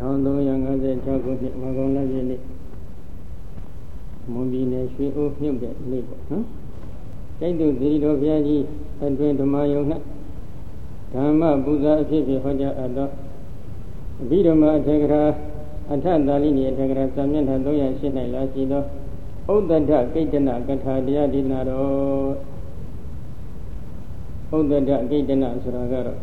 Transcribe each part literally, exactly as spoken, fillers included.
သုံးရာငါးဆယ်ခြောက်ခုနှစ်မကုံလပြည့်နေ့မွန်ပြည်နယ်ရွှေအိုးမြုပ်တဲ့နေ့ပေါ့နော်ကျိတ်တုသီရိတော်ဘုရားကြီးအတွင်ဓမ္မယုံ၌ဓမ္မပူဇာအဖြစ်ဖြင့်ဟောကြားအပ်သောအဘိဓမ္မာအထက်ကရာအထသာလိနိအထက်ကရာစာမျက်နှာသုံးရာရှစ်၌လာရှိသောဥဒ္ဒတကိတ္တနာကထာတရားဒေသနာတော်ဥဒ္ဒတကိတ္တနာဆိုတာကတော့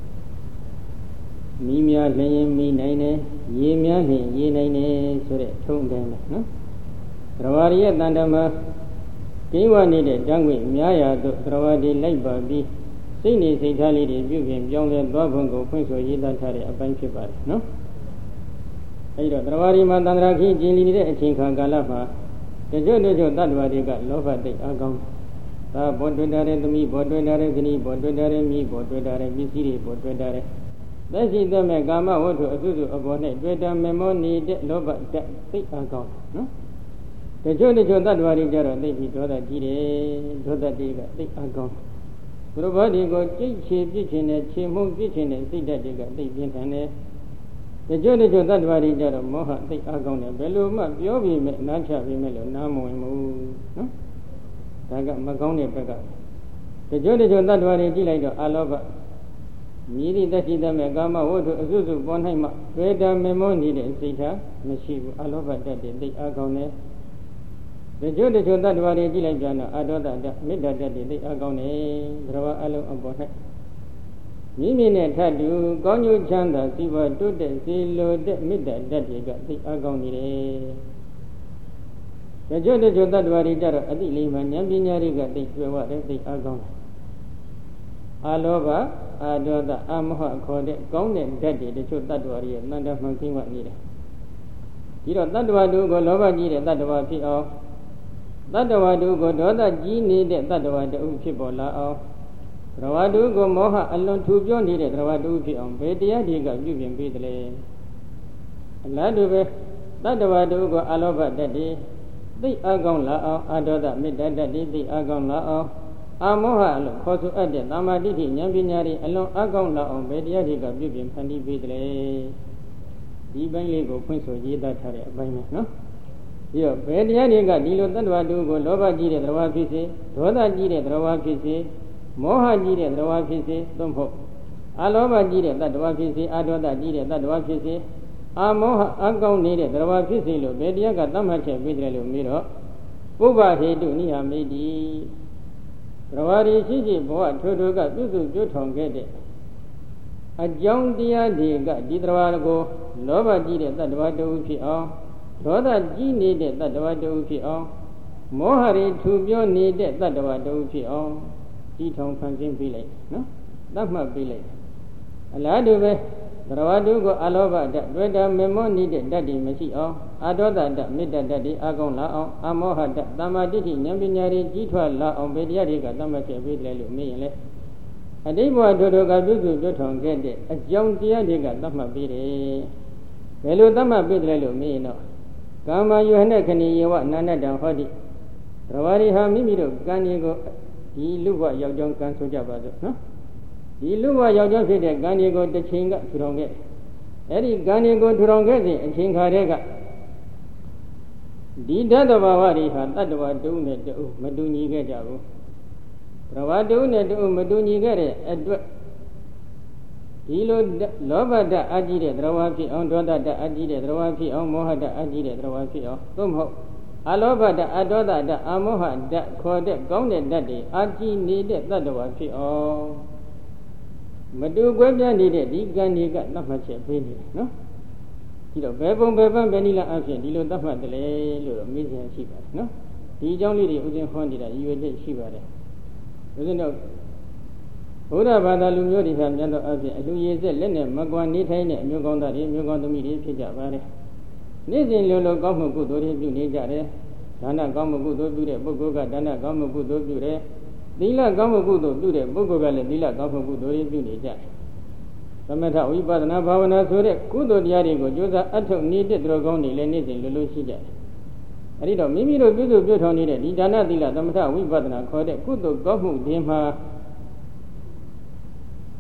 မိများလျင်မိနိုင်တယ်ရေများလျင်ရေနိုင်တယ်ဆိုတဲ့ထုံးတယ်နော်သရဝရရဲ့တန်တမှာကိဝနေတဲ့တန်းခွင့်များရာသို့သရဝတိလိုက်ပါပြီးစိတ်နေစိတ်ထားလေးတွေပြုပြင်ပြောင်းလဲသွားဖို့ကိုဖွင့်ဆိုရေးသားထားတဲ့အပိုင်းဖြစ်ပါတယ်နော်အဲဒီတော့သရဝရီမှာတန္တရာခိကျင်လီနေတဲ့အချိန်ခါကာလမှာတချို့တချို့တတ္တဝါတွေကလောဘတိတ်အကောင်းဒါဘောတွေ့တာတဲ့သမီးဘောတွေ့တာတဲ့ဇနီးဘောတွေ့တာတဲ့မိဘောတွေ့တာတဲ့ပစ္စည်းတွေဘောတွေ့တာတဲ့သက်ရှိသက်မဲ့ကာမဝတ္ထုအစုစုအပေါ်၌တွေ့တာမေမောနေတဲ့လောဘတိတ်သိအကောင်းနော်တချို့တချို့တတ္တဝါတွေကြတော့သိပြီးဒေါသကြီးတယ်ဒေါသတိတ်ကသိအကောင်းဘုရားဘာဒီကိုကြိတ်ချေပြစ်ချင်တဲ့ခြေမှုန့်ပြစ်ချင်တဲ့စိတ်ဓာတ်တွေကသိပြင်းထန်တယ်တချို့တချို့တတ္တဝါတွေကြတော့မောဟသိအကောင်းတယ်ဘယ်လိုမှပြောပြီးမဲ့နားချပြီးမဲ့လို့နားမဝင်ဘူးနော်ဒါကမကောင်းတဲ့ဘက်ကတချို့တချို့တတ္တဝါတွေကြည့်လိုက်တော့အလောဘမြည်သည့်တက်ရှိတဲ့မဲ့ကာမဝတ္ထုအစုစုပေါ်၌မှတွေ့တာမေမောနေတဲ့စိတ်ထားမရှိဘူးအလောဘတတ်တဲ့သိအကောင်းတယ်တချို့တချို့တတ္တဝါတွေကြည့်လိုက်ကြတော့အဒေါသတတ်မေတ္တာတတ်တဲ့သိအကောင်းတယ်ဘဂဝါအလုံးအပေါ်၌မိမိနဲ့ထပ်တူကောင်းကျိုးချမ်းသာစီးပွားတိုးတက်စေလိုတဲ့မေတ္တာတတ်တွေကသိအကောင်းနေတယ်တချို့တချို့တတ္တဝါတွေကြတော့အတိလိမ္မာဉာဏ်ပညာတွေကသိကျွယ်ဝတဲ့သိအကောင်းတယ်အလောဘအဒေါသအမောဟခေါ်တဲ့ကောင်းတဲ့ဓာတ်တွေတချို့တတ္တဝါတွေရဲ့တန်တမှန်ကင်းဝနေတယ်ဒီတော့တတ္တဝါတို့ကိုလောဘကြီးတဲ့တတ္တဝါဖြစ်အောင်တတ္တဝါတို့ကိုဒေါသကြီးနေတဲ့တတ္တဝါတူဖြစ်ပေါ်လာအောင်သရဝတုကိုမောဟအလွန်ထူပြောနေတဲ့သရဝတုဖြစ်အောင်ဘယ်တရားတွေကပြုပြင်ပေးတယ်လဲအလားတူပဲတတ္တဝါတုကိုအလောဘတတ်တယ်သိအကောင်းလာအောင်အဒေါသမေတ္တာတတ်တယ်သိအကောင်းလာအောင်အမောဟအလွန်ခေါ်ဆိုအပ်တဲ့သမာဓိဋ္ဌိဉာဏ်ပညာတွေအလွန်အကောင်းလာအောင်ဘယ်တရားတွေကပြုပြင်ဖန်တီးပေးတယ်လဲဒီပိုင်းလေးကိုဖွင့်ဆိုရေးသားထားတဲ့အပိုင်းပဲနော်ဒီတော့ဘယ်တရားတွေကဒီလိုတတ္တဝါတုကိုလောဘကြီးတဲ့သရဝဖြစ်စေဒေါသကြီးတဲ့သရဝဖြစ်စေမောဟကြီးတဲ့သရဝဖြစ်စေသို့မဟုတ်အလောဘကြီးတဲ့တတ္တဝါဖြစ်စေအဒေါသကြီးတဲ့တတ္တဝါဖြစ်စေအမောဟအကောင်းနေတဲ့သရဝဖြစ်စေလို့ဘယ်တရားကသတ်မှတ်ချက်ပေးတယ်လို့မေးတော့ပုဗ္ဗဟေတုနိယမေတိသရဝရီရှိရှိဘဝထိုထိုကပြုစုပြုထောင်ခဲ့တဲ့အကြောင်းတရားတွေကဒီသရဝကိုလောဘကြီးတဲ့တတ္တဝါတူဖြစ်အောင်ဒေါသကြီးနေတဲ့တတ္တဝါတူဖြစ်အောင်မောဟတွေထူပြောနေတဲ့တတ္တဝါတူဖြစ်အောင်ဒီထောင်ဖန်ဆင်းပေးလိုက်နော်သတ်မှတ်ပေးလိုက်အလားတူပဲသရဝတုကိုအလောဘဓာတ်တွေ့တာမေမောနေတဲ့ဓာတ်တွေမရှိအောင်အဒေါသဓာတ်မေတ္တာဓာတ်တွေအကောင်းလာအောင်အမောဟဓာတ်သမာဓိဋ္ဌိဉာဏ်ပညာတွေကြီးထွားလာအောင်ဘယ်တရားတွေကသတ်မှတ်ချက်ပေးတယ်လို့မေးရင်လေအတိဘဝတို့တို့ကပြုစုပြုထောင်ခဲ့တဲ့အကြောင်းတရားတွေကသတ်မှတ်ပေးတယ်ဘယ်လိုသတ်မှတ်ပေးတယ်လို့မေးရင်တော့ကာမယုဟနဲ့ခဏီယေဝနာနတံဟောတိသရဝရီဟာမိမိတို့ကံတွေကိုဒီလူဘဝရောက်ကြောင်းကံဆိုကြပါစို့နော်ဒီလူဘဝရောက်ကြောင်းဖြစ်တဲ့ကံတွေကိုတစ်ချိန်ကထူထောင်ခဲ့အဲ့ဒီကံတွေကိုထူထောင်ခဲ့စဉ်အချိန်ခါတည်းကဒီဓာတ်တဘာဝတွေဟာတတ္တဝါတုံးနဲ့တူမတူညီခဲ့ကြဘူးသရဝတုံးနဲ့တူမတူညီခဲ့တဲ့အတွက်ဒီလိုလောဘဓာတ်အကြီးတဲ့သရဝဖြစ်အောင်ဒေါသဓာတ်အကြီးတဲ့သရဝဖြစ်အောင်မောဟဓာတ်အကြီးတဲ့သရဝဖြစ်အောင်သို့မဟုတ်အလောဘဓာတ်အဒေါသဓာတ်အမောဟဓာတ်ခေါ်တဲ့ကောင်းတဲ့ဓာတ်တွေအကြီးနေတဲ့တတ္တဝါဖြစ်အောင်မတူကွဲပြားနေတဲ့ဒီကံတွေကသတ်မှတ်ချက်ပေးနေတယ်နော်ဒီတော့ဘယ်ပုံဘယ်ပန်းဘယ်နည်းလားအဖြစ်ဒီလိုသတ်မှတ်တယ်လေလို့တော့မေးစရာရှိပါတယ်နော်ဒီအကြောင်းလေးတွေဥစဉ်ဟောနေတာရည်ရွယ်ချက်ရှိပါတယ်ဥစဉ်တော့ဘုရားဘာသာလူမျိုးတွေဟာမြတ်သောအဖြစ်အလူရည်ဆက်လက်နဲ့မကွာနေထိုင်တဲ့အမျိုးကောင်းသားတွေမျိုးကောင်းသမီးတွေဖြစ်ကြပါတယ်နေ့စဉ်လုံးလုံးကောင်းမှုကုသိုလ်တွေပြုနေကြတယ်ဒါနကောင်းမှုကုသိုလ်ပြုတဲ့ပုဂ္ဂိုလ်ကဒါနကောင်းမှုကုသိုလ်ပြုတယ်သီလကောင်းမှုကုသိုလ်ပြုတဲ့ပုဂ္ဂိုလ်ကလည်းသီလကောင်းမှုကုသိုလ်တွေပြုနေကြတယ်သမထဝိပဿနာဘာဝနာဆိုတဲ့ကုသိုလ်တရားတွေကိုကြိုးစားအထောက်နေတဲ့သူတော်ကောင်းတွေလည်းနေ့စဉ်လုံးလုံးရှိကြတယ်အဲဒီတော့မိမိတို့ပြုစုပြုထောင်နေတဲ့ဒီဒါနသီလသမထဝိပဿနာခေါ်တဲ့ကုသိုလ်ကောင်းမှုတွေမှာဒ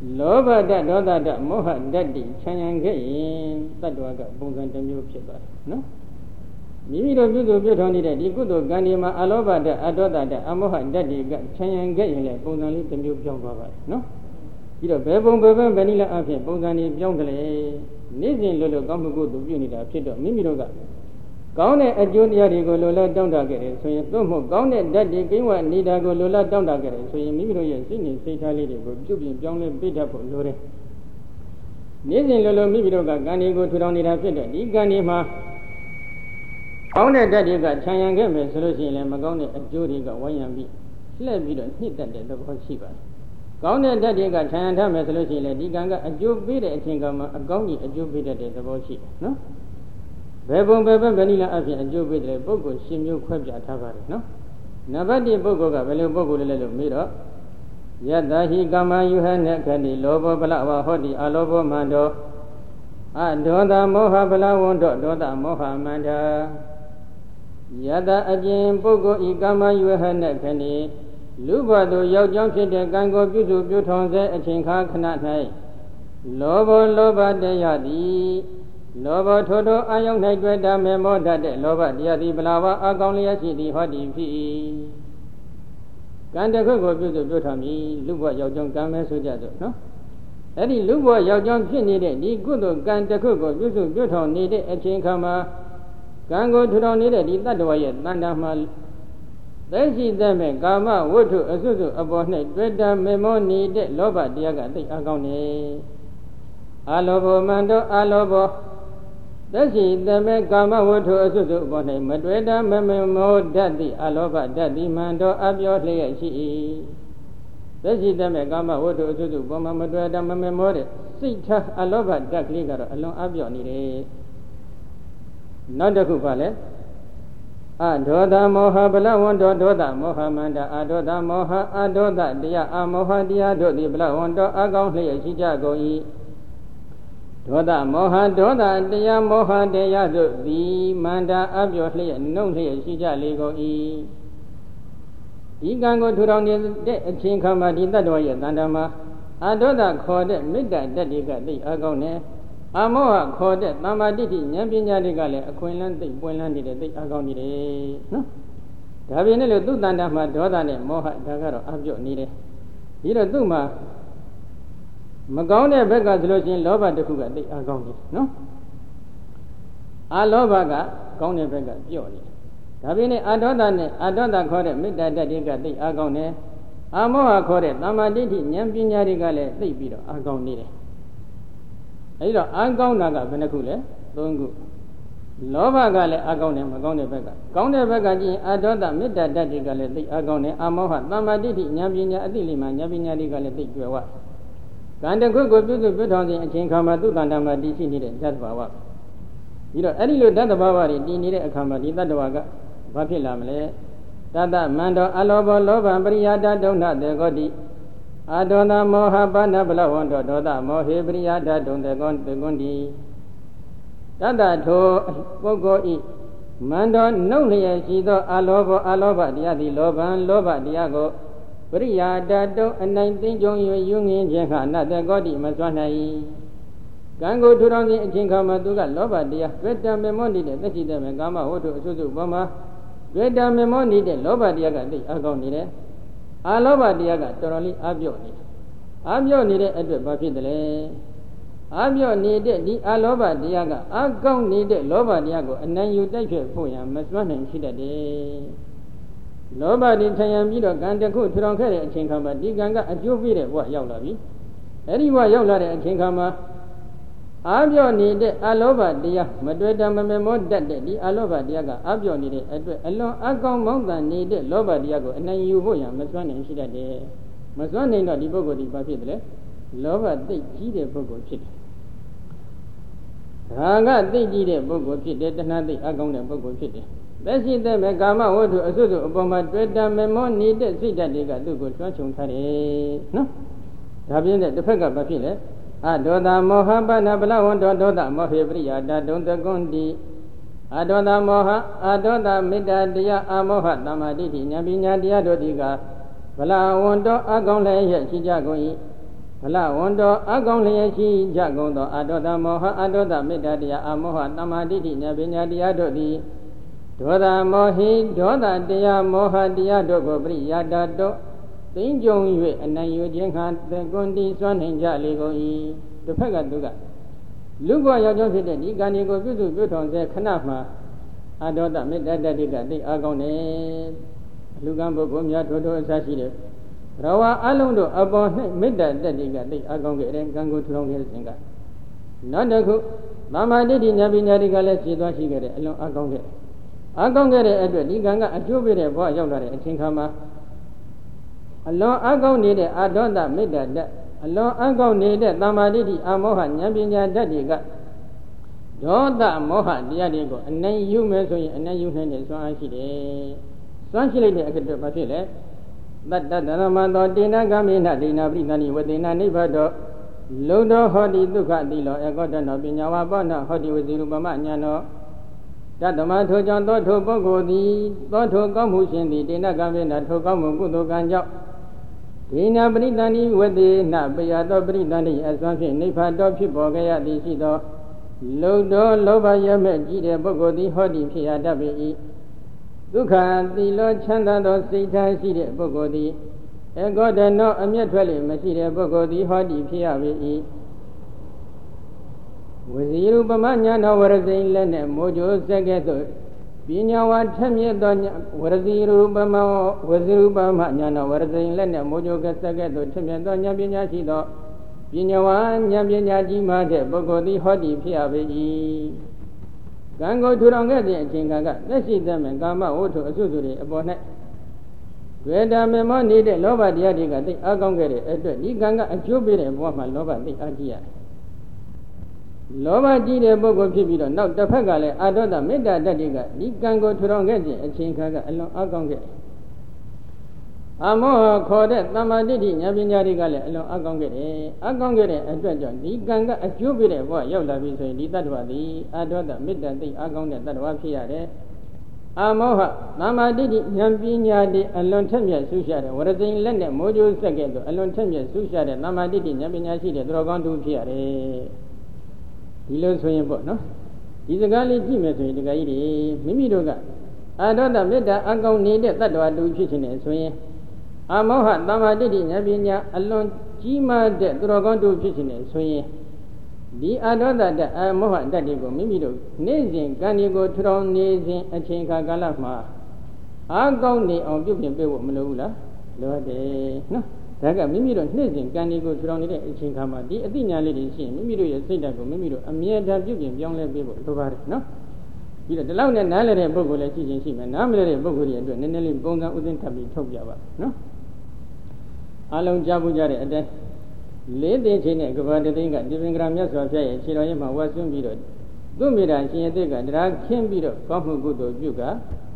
လောဘဓာတ်ဒေါသဓာတ်မောဟဓာတ်တွေခြံရံခဲ့ရင်တတ္တဝါကပုံစံတစ်မျိုးဖြစ်သွားတယ်နော်မိမိတို့ပြုစုပြုထောင်နေတဲ့ဒီကုသိုလ်ကံဒီမှာအလောဘဓာတ်အဒေါသဓာတ်အမောဟဓာတ်တွေကခြံရံခဲ့ရင်လည်းပုံစံလေးတစ်မျိုးပြောင်းသွားပါတယ်နော်ပြီးတော့ဘယ်ပုံဘယ်ပန်းဘယ်နည်းလဲအဖြစ်ပုံစံတွေပြောင်းတယ်လေနေ့စဉ်လိုလိုကောင်းမှုကုသိုလ်ပြုနေတာဖြစ်တော့မိမိတို့ကကောင်းတဲ့အကျိုးတရားတွေကိုလိုလားတောင်းတခဲ့တယ်ဆိုရင်သို့မဟုတ်ကောင်းတဲ့ဓာတ်တွေကိန်းဝနေတာကိုလိုလားတောင်းတခဲ့တယ်ဆိုရင်မိမိတို့ရဲ့စိတ်နဲ့စိတ်ထားလေးတွေကိုပြုပြင်ပြောင်းလဲပေးတတ်ဖို့လိုတယ်နေ့စဉ်လိုလိုမိမိတို့ကကံတွေကိုထူထောင်နေတာဖြစ်တဲ့ဒီကံတွေမှာကောင်းတဲ့ဓာတ်တွေကခြံရံခဲ့မယ်ဆိုလို့ရှိရင်လည်းမကောင်းတဲ့အကျိုးတွေကဝိုင်းရံပြီးလှည့်ပြီးတော့ညှစ်တတ်တဲ့သဘောရှိပါတယ်ကောင်းတဲ့ဓာတ်တွေကခြံရံထားမယ်ဆိုလို့ရှိရင်လည်းဒီကံကအကျိုးပေးတဲ့အချိန်ကမှအကောင်းကြီးအကျိုးပေးတတ်တဲ့သဘောရှိတယ်နော်ဘယ်ပုံဘယ်ဘက်ဘယ်နည်းလားအဖြစ်အကျိုးပေးတယ်ပုဂ္ဂိုလ်ရှင်မျိုးခွဲပြထားပါတယ်နော်နံပါတ်တစ်ပုဂ္ဂိုလ်ကဘယ်လိုပုဂ္ဂိုလ်လဲလို့မေးတော့ယတ္တဟိကာမယုဟနခတိလောဘပလဝဟောတိအလောဘမန္တောအဒေါသမောဟပလဝန္တောဒေါသမောဟမန္တာယတ္တအပြင်ပုဂ္ဂိုလ်ဤကာမယုဟနခတိလူဘသူယောက်ျောင်းဖြစ်တဲ့ကံကိုပြုစုပြုထောင်စေအချိန်ခါခဏ၌လောဘလောဘတရားသည်လောဘထိုထိုအာယုန်၌တွေ့တာမေမောတတ်တဲ့လောဘတရားသည်ဗလာဝအကောင်လျက်ရှိသည်ဟောဒီဖြစ်၏ကံတစ်ခုကိုပြုစုပြုထောင်ပြီးလူဘယောက်ျောင်းကံမဲဆိုကြစို့နော်အဲ့ဒီလူဘယောက်ျောင်းဖြစ်နေတဲ့ဒီကုသိုလ်ကံတစ်ခုကိုပြုစုပြုထောင်နေတဲ့အချိန်ခါမှာကံကိုထူထောင်နေတဲ့ဒီတတ္တဝါရဲ့တဏ္ဍာမှာသိရှိသမဲ့ကာမဝတ္ထုအစွတ်စွတ်အပေါ်၌တွေ့တာမေမောနေတဲ့လောဘတရားကသိအကောင်းနေအလောဘမန္တောအလောဘသက်ရှိသမဲ့ကာမဝတ္ထုအစွတ်စွတ်အပေါ်၌မတွေ့တာမမေမောဓာတ်သည်အလောဘဓာတ်သည်မန္တောအပြောလျက်ရှိ၏သက်ရှိသမဲ့ကာမဝတ္ထုအစွတ်စွတ်ပေါ်မှာမတွေ့တာမမေမောတဲ့စိတ်ထားအလောဘဓာတ်ကလေးကတော့အလွန်အပြောနေတယ်နောက်တစ်ခုပါလဲအဒေါသမောဟဗလဝန္တောဒေါသမောဟမန္တအဒေါသမောဟအဒေါသတရားအမောဟတရားတို့သည်ဗလဝန္တောအကောင်းလျက်ရှိကြကုန်၏ဒေါသမောဟဒေါသတရားမောဟတရားတို့သည်မန္တအပြောလျက်နှုတ်လျက်ရှိကြလေကုန်၏ဒီကံကိုထူထောင်နေတဲ့အချိန်ခါမှာဒီတတ္တဝါရဲ့တဏ္ဍာမှာအဒေါသခေါ်တဲ့မေတ္တာတတ္တိကသိအကောင်းနေအမောဟခေါ်တဲ့သမ္မာတိဋ္ဌိဉာဏ်ပညာတွေကလည်းအခွင့်အလမ်းသိပွင့်လန်းနေတဲ့သိအကောင်းနေတယ်နော်ဒါပြင်လည်းသူ့တဏ္ဍာမှာဒေါသနဲ့မောဟဒါကတော့အပြော့နေတယ်ဒီတော့သူ့မှာမကောင်းတဲ့ဘက်ကဆိုလို့ရှိရင်လောဘတစ်ခုကသိအကောင်းနေနော်အလောဘကကောင်းတဲ့ဘက်ကပြော့နေဒါပြင်လည်းအဒေါသနဲ့အဒေါသခေါ်တဲ့မေတ္တာတတ္တိကသိအကောင်းနေအမောဟခေါ်တဲ့သမ္မာတိဋ္ဌိဉာဏ်ပညာတွေကလည်းသိပြီးတော့အကောင်းနေတယ်အဲဒီတော့အကောင်းတာကဘယ်နှခုလဲသုံးခုလောဘကလည်းအကောင်းတယ်မကောင်းတဲ့ဘက်ကကောင်းတဲ့ဘက်ကကြည့်ရင်အဒေါသမေတ္တာတတ္တိကလည်းသိအကောင်းတယ်အမောဟသမ္မာတိဋ္ဌိဉာဏ်ပညာအသိလိမ္မာဉာဏ်ပညာတွေကလည်းသိကျွယ်ဝကံတစ်ခုကိုပြုစုပြုထောင်ခြင်းအချိန်ခါမှာသူ့တဏ္ဍာမှာတည်ရှိနေတဲ့ဓာတ်ဘာဝပြီးတော့အဲ့ဒီလိုဓာတ်ဘာဝတွေတည်နေတဲ့အခါမှာဒီတတ္တဝါကဘာဖြစ်လာမလဲတတ္တမန္တောအလောဘလောဘပရိယာဒဒုဏ္ဏတေကောတိအဒေါသမောဟပါဏဗလဝန္တောဒေါသမောဟေပရိယာဒဒုံတေကောတေကွန်တိတတ္တထိုပုဂ္ဂိုလ်ဤမန္တောနှုတ်လျက်ရှိသောအလောဘအလောဘတရားသည်လောဘံလောဘတရားကိုပရိယာဒတုံအနိုင်သိကြုံ၍ယူငင်းခြင်းခနတေကောတိမစွမ်းနိုင်ကံကိုထူထောင်ခြင်းအချင်းခါမှာသူကလောဘတရားတွေ့တမေမောနေတဲ့သက်ရှိတဲ့မေကာမဝတ္ထုအစွတ်စွတ်ပေါ်မှာတွေ့တမေမောနေတဲ့လောဘတရားကသိအကောင်းနေတယ်အလောဘတရားကတော်တော်လေးအပြော့နေတယ်အပြော့နေတဲ့အတွက်ဘာဖြစ်တယ်လဲအပြော့နေတဲ့ဒီအလောဘတရားကအကောင်းနေတဲ့လောဘတရားကိုအနိုင်ယူတိုက်ဖြတ်ဖို့ရမစွမ်းနိုင်ရှိတတ်တယ်လောဘတွေထံရံပြီးတော့ကံတစ်ခုထူထောင်ခဲ့တဲ့အချိန်ခါမှာဒီကံကအကျိုးပေးတဲ့ဘဝရောက်လာပြီအဲ့ဒီဘဝရောက်လာတဲ့အချိန်ခါမှာအပြော့နေတဲ့အလောဘတရားမတွေ့တမမေမောတတ်တဲ့ဒီအလောဘတရားကအပြော့နေတဲ့အတွက်အလွန်အကောင်းမောင်းတန်နေတဲ့လောဘတရားကိုအနိုင်ယူဖို့ရမစွမ်းနိုင်ရှိတတ်တယ်မစွမ်းနိုင်တော့ဒီပုဂ္ဂိုလ်ဒီဘာဖြစ်တယ်လဲလောဘသိကြီးတဲ့ပုဂ္ဂိုလ်ဖြစ်တယ်ရာဂသိကြီးတဲ့ပုဂ္ဂိုလ်ဖြစ်တယ်တဏှာသိအကောင်းတဲ့ပုဂ္ဂိုလ်ဖြစ်တယ်သက်ရှိတဲ့မဲ့ကာမဝတ္ထုအစွတ်စွတ်အပေါ်မှာတွေ့တာမေမောနေတဲ့စိတ်ဓာတ်တွေကသူ့ကိုလွှမ်းခြုံထားတယ်နော်ဒါပြင်းတဲ့တစ်ဖက်ကဘာဖြစ်လဲအဒေါသမောဟပဏဗလဝန္တောဒေါသမောဟေပရိယာဒဒုံတကွန်တိအဒေါသမောဟအဒေါသမေတ္တာတရားအမောဟသမ္မာတိဋ္ဌိဉာဏ်ပညာတရားတို့သည်ကဗလဝန္တောအကောင်းလည်းရရှိကြကုန်၏ဖလဝန္တောအကောင်လျက်ရှိကြကုန်သောအတောတမောဟအတောတမေတ္တာတရားအမောဟတမ္မာဒိဋ္ဌိဉာဏ်ပညာတရားတို့သည်ဒေါသမောဟိဒေါသတရားမောဟတရားတို့ကိုပရိယာတတောသိဉ္ကြုံ၍အနိုင်ယူခြင်းခါသင်္ကွန်တိစွမ်းနိုင်ကြလေကုန်၏တစ်ဖက်ကသူကလူဘဝရောက်ကြောင်းဖြစ်တဲ့ဒီကံဒီကိုပြုစုပြုထောင်စေခဏမှာအတောတမေတ္တာတတိကသိအကောင်းတယ်လူကံပုဂ္ဂိုလ်များထို့ထို့အစရှိတဲ့ဘဝအလုံးတို့အပေါ်၌မေတ္တာတတိကသိအကောင်းခဲ့တဲ့ကံကိုထူထောင်ခဲ့တဲ့စဉ်ကနောက်တစ်ခုသမာဓိဋ္ဌိဉာဏ်ပညာတွေကလည်းဖြည့်သွားရှိခဲ့တဲ့အလွန်အကောင်းခဲ့အကောင်းခဲ့တဲ့အတွက်ဒီကံကအကျိုးပေးတဲ့ဘဝရောက်လာတဲ့အချိန်ခါမှာအလွန်အကောင်းနေတဲ့အာဒေါသမေတ္တာတအလွန်အကောင်းနေတဲ့သမာဓိဋ္ဌိအမောဟဉာဏ်ပညာတတ်တွေကဒေါသမောဟတရားတွေကိုအနိုင်ယူမယ်ဆိုရင်အနိုင်ယူနိုင်တဲ့စွမ်းအားရှိတယ်စွမ်းရှိလိုက်တဲ့အတွက်ဘာဖြစ်လဲတတ္တဓမ္မသောတေနဂမေနဒိနာပရိသဏိဝတေနနိဗ္ဗတောလုံတော်ဟောတိဒုက္ခတိလောဧကောတနောပညာဝပောနဟောတိဝစီရူပမညာနောတတ္တမထိုကြောင့်သောထိုပုဂ္ဂိုလ်သည်သောထိုကောင်းမှုရှင်သည်တေနဂမေနထိုကောင်းမှုကုသိုလ်ကံကြောင့်ဒိနာပရိသဏိဝတေနပယတောပရိသဏိအစွမ်းဖြင့်နိဗ္ဗတောဖြစ်ပေါ်ကြရသည်ရှိသောလုံတော်လောဘရမဲ့ကြည်တဲ့ပုဂ္ဂိုလ်သည်ဟောတိဖြစ်ရတတ်ပေ၏ဒုက္ခတိလောချမ်းသာသောစိတ်ထားရှိတဲ့ပုဂ္ဂိုလ်သည်ဧကောတနောအမျက်ထွက်လေမရှိတဲ့ပုဂ္ဂိုလ်သည်ဟောတိဖြစ်ရပေ၏ဝစီရူပမညာနောဝရဇိန်လက်နဲ့မိုးကြိုးစက်ကဲ့သို့ပညာဝါထက်မြက်သောဝရဇိရူပမဝစီရူပမညာနောဝရဇိန်လက်နဲ့မိုးကြိုးစက်ကဲ့သို့ထက်မြက်သောဉာဏ်ပညာရှိသောပညာဝါဉာဏ်ပညာကြီးမားတဲ့ပုဂ္ဂိုလ်သည်ဟောတိဖြစ်ရပေ၏ကံကိုထူထောင်ခဲ့တဲ့အချိန်ကသက်ရှိသမျှကာမဝတ္ထုအစွတ်စွတွေအပေါ်၌တွေ့တာမေမောနေတဲ့လောဘတရားတွေကသိအကောင်းခဲ့တဲ့အတွက်ဒီကံကအကျိုးပေးတဲ့ဘဝမှာလောဘသိအကြည့်ရတယ်လောဘကြီးတဲ့ပုဂ္ဂိုလ်ဖြစ်ပြီးတော့နောက်တစ်ဖက်ကလည်းအာဒေါသမေတ္တာတတ္တိကဒီကံကိုထူထောင်ခဲ့တဲ့အချိန်ခါကအလွန်အကောင်းခဲ့အမောဟခေါ်တဲ့သမာဓိဋ္ဌိဉာဏ်ပညာတွေကလည်းအလွန်အကောင်းခဲ့တယ်အကောင်းခဲ့တဲ့အတွက်ကြောင့်ဒီကံကအကျိုးပေးတဲ့ဘဝရောက်လာပြီဆိုရင်ဒီတ attva သည်အာဒေါသမေတ္တာသိအကောင်းတဲ့တ attva ဖြစ်ရတယ်အမောဟသမာဓိဋ္ဌိဉာဏ်ပညာတွေအလွန်ထက်မြက်ဆုရှာတဲ့ဝရဇိန်လက်နဲ့မိုးကြိုးဆက်ကဲ့သို့အလွန်ထက်မြက်ဆုရှာတဲ့သမာဓိဋ္ဌိဉာဏ်ပညာရှိတဲ့သူတော်ကောင်းသူဖြစ်ရတယ်ဒီလိုဆိုရင်ပေါ့နော်ဒီစကားလေးကြည့်မယ်ဆိုရင်ဒီကကြီးတွေမိမိတို့ကအာဒေါသမေတ္တာအကောင်းနေတဲ့တ attva တူဖြစ်ခြင်းနဲ့ဆိုရင်အမောဟသမာဓိဋ္ဌိဉာဏ်ပညာအလွန်ကြီးမားတဲ့သူတော်ကောင်းတို့ဖြစ်ခြင်းနဲ့ဆိုရင်ဒီအာဒေါသတအမောဟတတ်တွေကိုမိမိတို့နေ့စဉ်ကံတွေကိုထူထောင်နေစဉ်အချိန်ခါကာလမှာအာကောင်းနေအောင်ပြုပြင်ပေးဖို့မလိုဘူးလားလိုတယ်နော်ဒါကမိမိတို့နေ့စဉ်ကံတွေကိုထူထောင်နေတဲ့အချိန်ခါမှာဒီအသိဉာဏ်လေးတွေရှိရင်မိမိတို့ရဲ့စိတ်ဓာတ်ကိုမိမိတို့အမြဲတမ်းပြုပြင်ပြောင်းလဲပေးဖို့လိုပါတယ်နော်ပြီးတော့ဒီလောက်နဲ့နားလည်တဲ့ပုဂ္ဂိုလ်လည်းရှိချင်းရှိမယ်နားမလည်တဲ့ပုဂ္ဂိုလ်တွေအတွက်နည်းနည်းလေးပုံစံဥစဉ်ထပ်ပြီးထုတ်ပြပါနော်အလုံးကြားပူကြတဲ့အတိုင်းလေးသိချင်းနဲ့ကဘာတသိန်းကဒီပင်္ဂရာမြတ်စွာဘုရားရဲ့ခြေတော်ရင်းမှာဝတ်ဆွမ်းပြီးတော့သူ့မိတာရှင်ရတဲ့ကတရားခင်းပြီးတော့ကောင်းမှုကုသိုလ်ပြုက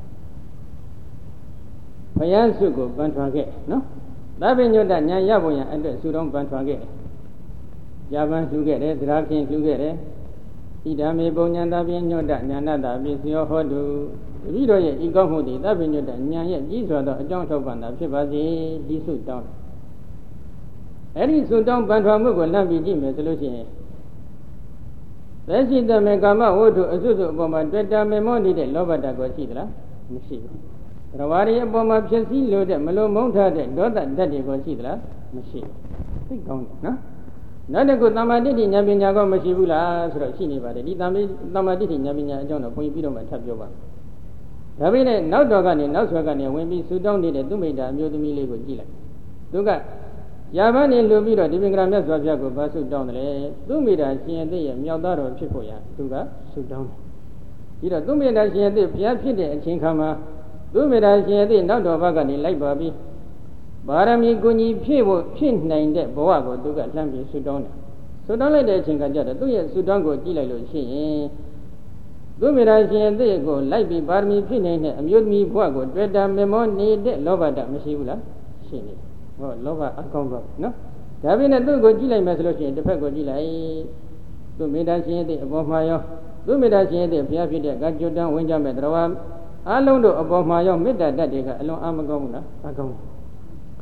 ဘုရားစုကိုပန်းထွားခဲ့နော်သဗ္ဗညုတ္တဉာဏ်ရဖို့ရန်အတွက်စုတော်ပန်းထွားခဲ့တယ်။ကြာပန်းလှူခဲ့တယ်တရားခင်းလှူခဲ့တယ်ဣဒာမေပုံညာသဗ္ဗညုတ္တဉာဏတပိစယောဟောတုတတိတော်ရဲ့ဤကောင်းမှုတွေသဗ္ဗညုတ္တဉာဏ်ရဲ့ကြီးစွာသောအကြောင်းထောက်ပံ့တာဖြစ်ပါစေဒီစုတောင်းအဲ့ဒီစုတောင်းပန်ထွားမှုကိုလမ်းပြီးကြည့်မယ်ဆိုလို့ရှိရင်သက်ရှိတမေကာမဝတ္ထုအစွတ်စွတ်အပေါ်မှာတွေ့တာမေမောနေတဲ့လောဘတကောရှိသလားမရှိဘူး။သရဝရီအပေါ်မှာဖြစ်စည်းလို့တဲ့မလိုမုန်းထားတဲ့ဒေါသဓာတ်တွေကိုရှိသလားမရှိဘူး။သိကောင်းတယ်နော်။နောက်တစ်ခုသမာဓိဋ္ဌိဉာဏ်ပညာကောမရှိဘူးလားဆိုတော့ရှိနေပါတယ်ဒီသမာသမာဓိဋ္ဌိဉာဏ်ပညာအကြောင်းတော့ဘုန်းကြီးပြီးတော့မှထပ်ပြောပါ။ဒါပေမဲ့နောက်တော်ကနေနောက်ဆွဲကနေဝင်ပြီးဆူတောင်းနေတဲ့သူမိတ်တာအမျိုးသမီးလေးကိုကြည့်လိုက်။သူကရာဘန်းနေလူပြီးတော့ဒီပင်္ဂရာမြတ်စွာဘုရားကိုဘာဆုတောင်းတယ်သူမိတာရှင်ရတဲ့ရဲ့မြောက်သားတော်ဖြစ်ဖို့ရသူကဆုတောင်းတယ်ပြီးတော့သူမိတာရှင်ရတဲ့ဘုရားဖြစ်တဲ့အချိန်ခါမှာသူမိတာရှင်ရတဲ့နောက်တော်ဘက်ကနေလိုက်ပါပြီးပါရမီကိုကြီးဖြည့်ဖို့ဖြစ်နိုင်တဲ့ဘဝကိုသူကလှမ်းပြီးဆုတောင်းတယ်ဆုတောင်းလိုက်တဲ့အချိန်ကကြတော့သူ့ရဲ့ဆုတောင်းကိုကြည့်လိုက်လို့ရှိရင်သူမိတာရှင်ရတဲ့ကိုလိုက်ပြီးပါရမီဖြစ်နိုင်တဲ့အမျိုးသမီးဘဝကိုတွေ့တာမေမောနေတဲ့လောဘတမရှိဘူးလားရှိနေဟောလောဘအကောင်းပါနော်ဒါပေမဲ့သူ့ကိုကြည့်လိုက်မယ်ဆိုလို့ရှိရင်တစ်ဖက်ကိုကြည့်လိုက်သူမေတ္တာရှင်ရဲ့အပေါ်မှာရောသူမေတ္တာရှင်ရဲ့ဘုရားဖြစ်တဲ့ကကြွတန်းဝင်ကြမဲ့တရားအလုံးတို့အပေါ်မှာရောမေတ္တာတတ်တွေကအလွန်အမကောင်းဘူးလားအကောင်းသ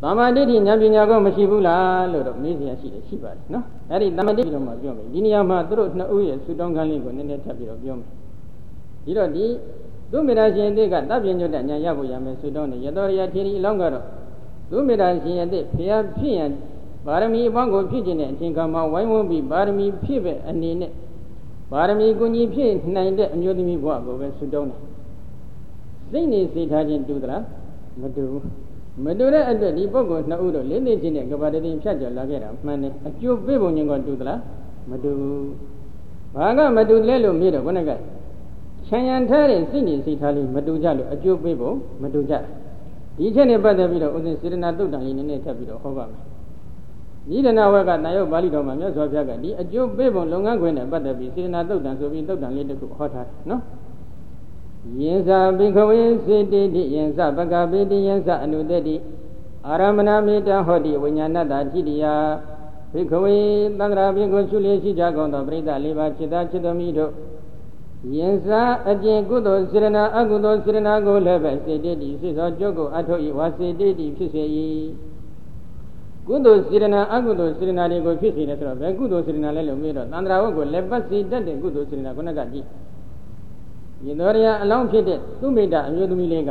သမ္မာဒိဋ္ဌိဉာဏ်ပညာကောမရှိဘူးလားလို့တော့မေးเสียရှိတယ်ရှိပါတယ်နော်အဲ့ဒီသမ္မာဒိဋ္ဌိတော့မှပြောမယ်ဒီနေရာမှာသူတို့နှစ်ဦးရဲ့သုတောင်းခန်းလေးကိုနည်းနည်းထပ်ပြီးတော့ပြောမယ်ဒီတော့ဒီသူမေတ္တာရှင်အစ်ကတပ်ပြညွတ်တဲ့ဉာဏ်ရဖို့ရမယ်သုတောင်းတယ်ယတောရယထေရီအလောင်းကတော့သူမေတ္တာရှင်အစ်ဖျားဖြစ်ရင်ပါရမီအပေါင်းကိုဖြစ်ခြင်းနဲ့အချိန်ခါမှာဝိုင်းဝန်းပြီးပါရမီဖြစ်ပဲအနေနဲ့ပါရမီကိုကြီးဖြစ်နိုင်တဲ့အမျိုးသမီးဘဝကိုပဲသုတောင်းတယ်စိတ်နေစိတ်ထားခြင်းတူသလားမတူဘူးမတူတဲ့အတွက်ဒီပုဂ္ဂိုလ်နှစ်ဦးတို့လေးလေးချင်းနဲ့ကပ္ပတတိဖြတ်ကျော်လာခဲ့တာမှန်တယ်အကျိုးပေးပုံချင်းကတူသလားမတူဘူးဘာကမတူလဲလို့မြည်တော့ခொနကခြံရံထားတဲ့စိတ်နေစိတ်ထားလေးမတူကြလို့အကျိုးပေးပုံမတူကြဒီချက်နဲ့ပတ်သက်ပြီးတော့ဥစဉ်စေတနာတုတ်တန်လေးနည်းနည်းထပ်ပြီးတော့ဟောပါမယ်ဒီဒနာဝက်ကတန်ရုပ်ပါဠိတော်မှာမြတ်စွာဘုရားကဒီအကျိုးပေးပုံလုပ်ငန်းခွင်နဲ့ပတ်သက်ပြီးစေတနာတုတ်တန်ဆိုပြီးတုတ်တန်လေးတစ်ခုဟောထားတယ်နော်ယင်္စဘိခဝေစေတိတိယင်္စပကပိတိယင်္စအနုတတိအာရမဏမေတ္တဟောတိဝိညာဏတ္တတိတိယဘိခဝေသန္တရာဘိက္ခုရှုလျက်ရှိကြကုန်သောပရိသတ်လေးပါးจิตသားจิตသမီးတို့ယင်္စအကျင့်ကုသိုလ်စေရနာအကုသိုလ်စေရနာကိုလည်းပဲစေတိတိစေသောကျုပ်ကိုအထုတ်၏ဝါစေတိတိဖြစ်စေ၏ကုသိုလ်စေရနာအကုသိုလ်စေရနာတွေကိုဖြစ်စေတယ်ဆိုတော့ဘယ်ကုသိုလ်စေရနာလဲလို့မေးတော့သန္တရာဝတ်ကိုလက်ပတ်စေတတ်တဲ့ကုသိုလ်စေရနာခုနကကြည့်ယင်တော်ရအလောင်းဖြစ်တဲ့သူမေတ္တာအမျိုးသမီးလေးက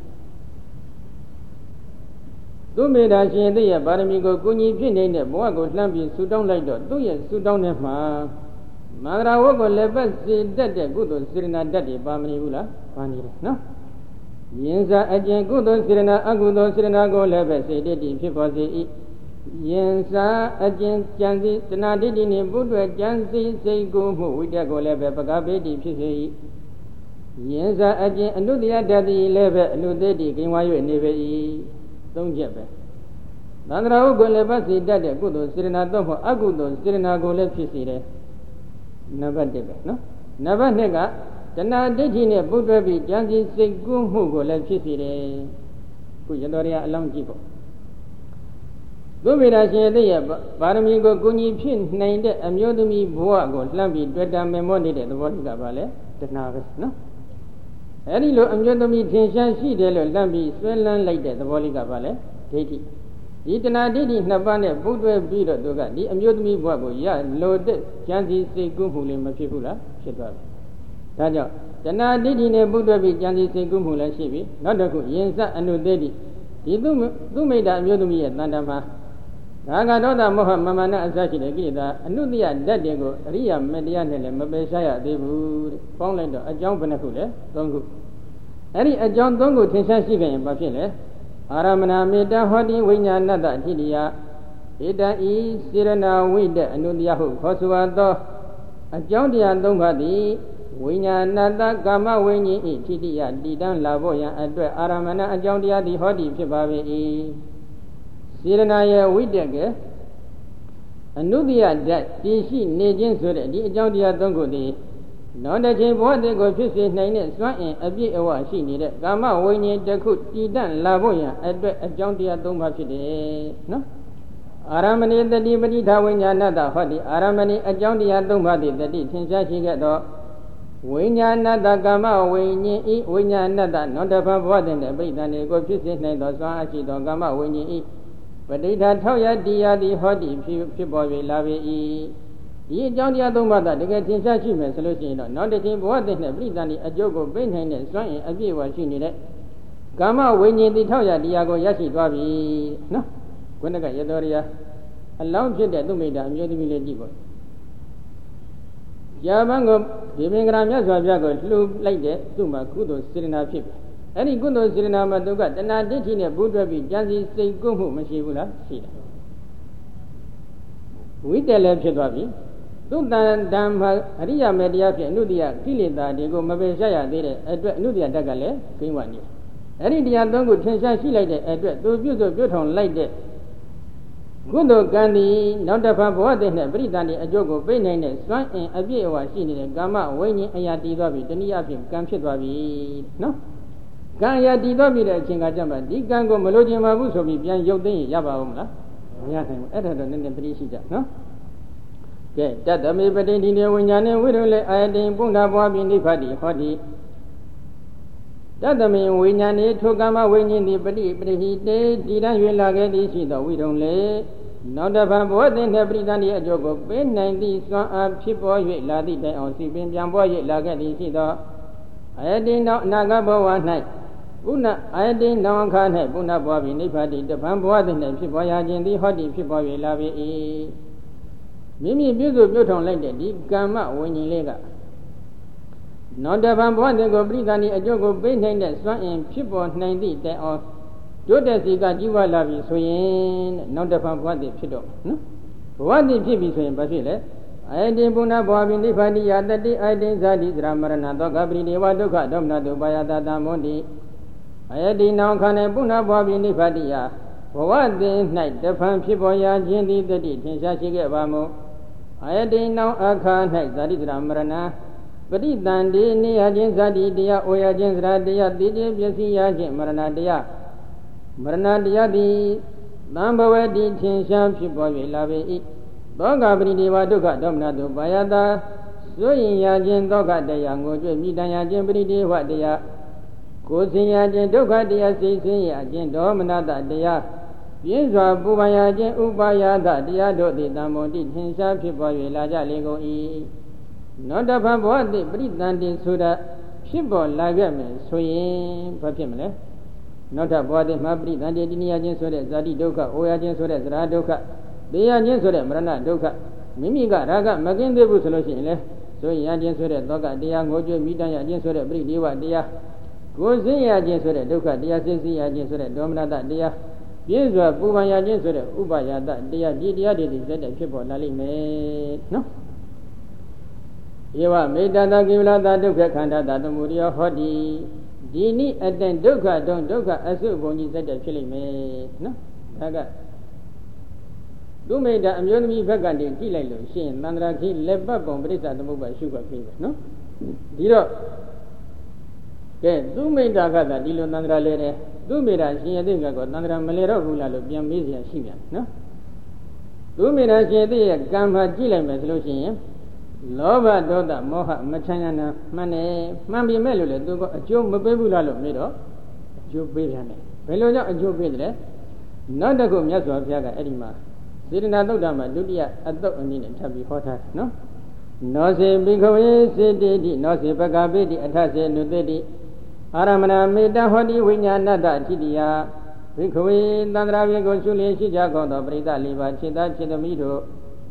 သူမေတ္တာရှင်တဲ့ရဲ့ပါရမီကိုကိုကြီးဖြစ်နေတဲ့ဘဝကိုလှမ်းပြီးဆူတောင်းလိုက်တော့သူ့ရဲ့ဆူတောင်းတဲ့မှာမန္တရာဝတ်ကိုလည်းပတ်စေတတ်တဲ့ကုသိုလ်စေရနာတတ်တွေပါမနေဘူးလားပါနေတယ်နော်ယင်စာအကျင့်ကုသိုလ်စေရနာအကုသိုလ်စေရနာကိုလည်းပဲစေတတ်ဖြစ်ပေါ်စေ၏ယင်စာအကျင့်ကြံစည်တဏှာဒိဋ္ဌိနှင့်ပုတွယ်ကြံစည်စိတ်ကိုမှုဝိတ္တကိုလည်းပဲပကပိတိဖြစ်စေ၏ယင်စာအကျင့်အနုတ္တယတတ်သည်လည်းပဲအနုတ္တိကိဝါ၍နေပေ၏သုံးချက်ပဲသန္တရာဟုကိုလည်းပတ်စီတတ်တဲ့ကုသိုလ်စေရနာတော့အကုသိုလ်စေရနာကိုလည်းဖြစ်စေတယ်နံပါတ်တစ်ပဲနော်နံပါတ်နှစ်ကတဏှာဒိဋ္ဌိနဲ့ပုတွဲပြီးကြံစည်စိတ်ကူးမှုကိုလည်းဖြစ်စေတယ်ခုရတော်ရအလောင်းကြည့်ပေါ့သုမေတ္တာရှင်တဲ့ရဲ့ပါရမီကိုကိုကြီးဖြစ်နိုင်တဲ့အမျိုးသမီးဘဝကိုလှမ်းပြီးတွေ့တာမေမောနေတဲ့သဘောတည်းကပါလေတဏှာပဲနော်အဲ့ဒီလိုအမျိုးသမီးထင်ရှားရှိတယ်လို့လှမ်းပြီးဆွဲလန်းလိုက်တဲ့သဘောလေးကပါလေဒိဋ္ဌိဒီတဏှာဒိဋ္ဌိနှစ်ပါးနဲ့ပုတ်တွဲပြီးတော့သူကဒီအမျိုးသမီးဘဝကိုရလို့တဲ့ဉာဏ်စီစိတ်ကူးမှုလေးမဖြစ်ဘူးလားဖြစ်သွားပြီဒါကြောင့်တဏှာဒိဋ္ဌိနဲ့ပုတ်တွဲပြီးဉာဏ်စီစိတ်ကူးမှုလည်းရှိပြီနောက်တစ်ခုယင်စအနုသေတိဒီသူသူမိတ်တာအမျိုးသမီးရဲ့တန်တမှာဒါကဒေါသမောဟမမာနအစရှိတဲ့ကိလေသာအနုတ္တိယဓာတ်တွေကိုအရိယာမေတ္တရားနဲ့လည်းမပယ်ရှားရသေးဘူးတဲ့ပေါင်းလိုက်တော့အကြောင်းဘယ်နှခုလဲသုံးခုအဲ့ဒီအကြောင်းသုံးခုထင်ရှားရှိခဲ့ရင်ဘာဖြစ်လဲအာရမဏမေတ္တဟောတိဝိညာဏတ္တအဋ္ဌိယဧတံဤစေရနာဝိတ္တအနုတ္တယဟုခေါ်ဆိုသောအကြောင်းတရားသုံးပါးသည်ဝိညာဏတ္တကာမဝိညာဉ်ဤဋ္ဌိယတည်တံလာဖို့ရန်အတွက်အာရမဏအကြောင်းတရားသည်ဟောတိဖြစ်ပါပေ၏စေရနာရဲ့ဝိတ္တကအနုတ္တိယဓာတ်တည်ရှိနေခြင်းဆိုတဲ့ဒီအကြောင်းတရားသုံးခုသည်နောက်တစ်ချိန်ဘဝတည်းကိုဖြစ်စေနိုင်တဲ့စွမ်းအင်အပြည့်အဝရှိနေတဲ့ကာမဝိညာဉ်တစ်ခုတည်တံ့လာဖို့ရန်အတွက်အကြောင်းတရားသုံးပါးဖြစ်တယ်နော်အာရမဏိတတိပဋိဌာဝိညာဏတ္တဟောတိအာရမဏိအကြောင်းတရားသုံးပါးသည်တတိထင်ရှားရှိခဲ့သောဝိညာဏတ္တကာမဝိညာဉ်ဤဝိညာဏတ္တနောက်တစ်ဖန်ဘဝတည်းနဲ့ပြိဋ္ဌာန်ကိုဖြစ်စေနိုင်သောစွမ်းအရှိသောကာမဝိညာဉ်ဤပဋိဌာထောက်ရတရားသည်ဟောတိဖြစ်ပေါ်၍လာပေ၏ဒီအကြောင်းတရားသုံးပါးတကယ်သင်ရှားရှိမယ်ဆိုလို့ရှိရင်တော့နောက်တစ်ချိန်ဘဝတည်းနဲ့ပြိဋ္ဌာန်အကျိုးကိုပေးနိုင်တဲ့စွမ်းအင်အပြည့်အဝရှိနေတဲ့ကာမဝိညာဉ်တိထောက်ရတရားကိုရရှိသွားပြီနော်ခုနကရတော်ရအလောင်းဖြစ်တဲ့သူမိတ်တာအမျိုးသမီးလေးကြည့်ပေါ့ကြာပန်းကိုဒီမင်္ဂလာမြတ်စွာဘုရားကိုလှူလိုက်တဲ့သူ့မှာကုသိုလ်စေတနာဖြစ်ပြီအဲ့ဒီကုသိုလ်စေတနာမှာသူကတဏှာဒိဋ္ဌိနဲ့ပူးတွဲပြီးကြံစည်စိတ်ကုမှုမရှိဘူးလားရှိတယ်ဝိတ္တလည်းဖြစ်သွားပြီသူတန်တံမှာအရိယာမေတရားဖြင့်အနုတ္တိယကိလေသာတွေကိုမပယ်ရှားရသေးတဲ့အတွက်အနုတ္တိယဓာတ်ကလည်းဂိမ်းဝနေတယ်အဲ့ဒီတရားသုံးခုထင်ရှားရှိလိုက်တဲ့အတွက်သူပြုစုပြုထောင်လိုက်တဲ့ကုသိုလ်ကံသည်နောက်တစ်ဖန်ဘဝတည်းနဲ့ပရိသတ်၏အကျိုးကိုပေးနိုင်တဲ့စွမ်းအင်အပြည့်အဝရှိနေတဲ့ကာမဝိညာဉ်အရာတည်သွားပြီတနည်းအားဖြင့်ကံဖြစ်သွားပြီနော်ကံအရာတည်သွားပြီတဲ့အချိန်ကကြမှာဒီကံကိုမလိုချင်ပါဘူးဆိုပြီးပြန်ရုပ်သိမ်းရပါဦးမလားမရနိုင်ဘူးအဲ့ဒါတော့နည်းနည်းပရိရှိကြနော်ကဲတတ္တမေပတိတိနေဝိညာဉ်နဲ့ဝိရုလေအာယတိပုဏ္ဏဘွားပြီးနိဗ္ဗာတိဟောတိတတမေဝိညာဉ်ဤထိုကမ္မဝိညာဉ်သည်ပရိပရိဟိတေတည်တံ့၍လာခဲ့သည်ရှိသောဝိတုံလေနောက်တစ်ဖန်ဘဝသင်တဲ့ပရိသန္တိအကျိုးကိုပေးနိုင်သည့်စွမ်းအားဖြစ်ပေါ်၍လာသည့်တိုင်အောင်စီပင်ပြန်ပေါ်၍လာခဲ့သည်ရှိသောအယတိနောက်အနာဂတ်ဘဝ၌ပုဏ္ဏအယတိနောင်ခါ၌ပုဏ္ဏဘဝပြီးနိဗ္ဗာန်တပံဘဝသင်တဲ့ဖြစ်ပေါ်ရခြင်းသည်ဟောတိဖြစ်ပေါ်၍လာပြီမိမိပြုစုပြုထုံလိုက်တဲ့ဒီကမ္မဝိညာဉ်လေးကနောက်တပံဘဝသင်ကိုပရိသန္တိအကျိုးကိုပေးနိုင်တဲ့စွမ်းအင်ဖြစ်ပေါ်နိုင်သည့်တိုင်အောင်တို့တဲ့စီကကြီးပွားလာပြီဆိုရင်နောက်တစ်ဖန်ဘဝတည်ဖြစ်တော့နော်ဘဝတည်ဖြစ်ပြီဆိုရင်ဘာဖြစ်လဲအယတိပုဏ္ဏဘဝပိနိဗ္ဗာန်ယတတိအယတိဇာတိသရမရဏသောကပရိဒေဝဒုက္ခဒေါမနတုပါယတတမွန်တိအယတိနောင်ခန္ဓာပုဏ္ဏဘဝပိနိဗ္ဗာန်ယဘဝတည်၌တဖန်ဖြစ်ပေါ်ရာခြင်းသည်တတိထင်ရှားရှိခဲ့ပါမူအယတိနောင်အခါ၌ဇာတိသရမရဏပရိတန်ဒီနေရခြင်းဇာတိတရားအိုရခြင်းသရတရားတိတိပစ္စည်းရခြင်းမရဏတရားမရဏတရားသည်သံဘဝတိထင်ရှားဖြစ်ပေါ်၍လာပေ၏သောကပရိဒေဝဒုက္ခဒေါမနတုပါယတာဆိုရင်ရခြင်းသောကတရားငိုကြွမိတန်ရခြင်းပရိဒေဝတရားကိုယ်စင်ရခြင်းဒုက္ခတရားစိတ်ဆင်းရခြင်းဒေါမနတတရားပြင်းစွာပူပန်ရခြင်းဥပါယတတရားတို့သည်တံမွန်တိထင်ရှားဖြစ်ပေါ်၍လာကြလေကုန်၏နောတဖန်ဘဝတိပရိတန်တိဆိုတာဖြစ်ပေါ်လာခဲ့မယ်ဆိုရင်ဘာဖြစ်မလဲနောက်ထပ်ဘဝတည်းမှာပရိသန္တိတိနိယခြင်းဆိုတဲ့ဇာတိဒုက္ခ၊အိုရခြင်းဆိုတဲ့သရဒုက္ခ၊သေရခြင်းဆိုတဲ့မရဏဒုက္ခမိမိကရာဂမကင်းသေးဘူးဆိုလို့ရှိရင်လေဆိုရခြင်းဆိုတဲ့သောကတရားငိုကြွမိတန်ရခြင်းဆိုတဲ့ပရိဒေဝတရားကိုယ်စင်းရခြင်းဆိုတဲ့ဒုက္ခတရားစိတ်စီရခြင်းဆိုတဲ့ဒေါမနတတရားပြည့်စွာပူပန်ရခြင်းဆိုတဲ့ဥပါယတတရားဒီတရားတွေဒီစက်တဲ့ဖြစ်ပေါ်လာလိမ့်မယ်နော်ဧဝမေတ္တကိဝလတဒုက္ခခန္ဓာတသမုဒယဟောတိဒီနိအတန်ဒုက္ခတုံဒုက္ခအစုဘုံကြီးစက်တဲ့ဖြစ်လိမ့်မယ်နော်ဒါကသူမိတ်တာအမျိုးသမီးဘက်ကနေကြည့်လိုက်လို့ရှိရင်သန္တရာခိလက်ပတ်ပုံပရိစ္ဆသမုပ္ပါရှုခွက်ပြီးပဲနော်ဒီတော့ကဲသူမိတ်တာကသာဒီလိုသန္တရာလဲတယ်သူမိတ်တာရှင်ရတဲ့ကကောသန္တရာမလဲတော့ဘူးလားလို့ပြန်မေးเสียရှိပြန်နော်သူမိတ်တာရှင်တဲ့ရဲ့ကံမှာကြည့်လိုက်မယ်ဆိုလို့ရှိရင်လောဘဒေါသမောဟမချမ်းသာနာမှန်တယ်မှန်ပြီမဲ့လို့လေသူကအကျိုးမပေးဘူးလားလို့မေးတော့အကျိုးပေးပြန်တယ်ဘယ်လိုကြောင့်အကျိုးပေးတယ်လဲနောက်တစ်ခုမြတ်စွာဘုရားကအဲ့ဒီမှာစေတနာသုတ်တံမှာဒုတိယအသုတ်အနေနဲ့ထပ်ပြီးဟောထားတယ်နော်နောစေဘိခဝေစေတေတိနောစေပကပိတိအထစေနုတေတိအာရမဏမေတ္တဟောတိဝိညာဏတ္တတိတိယဘိခဝေသန္တရာပြေကိုရှုလျက်ရှိကြကုန်သောပရိသတ်လေးပါးခြေသားခြေသမီးတို့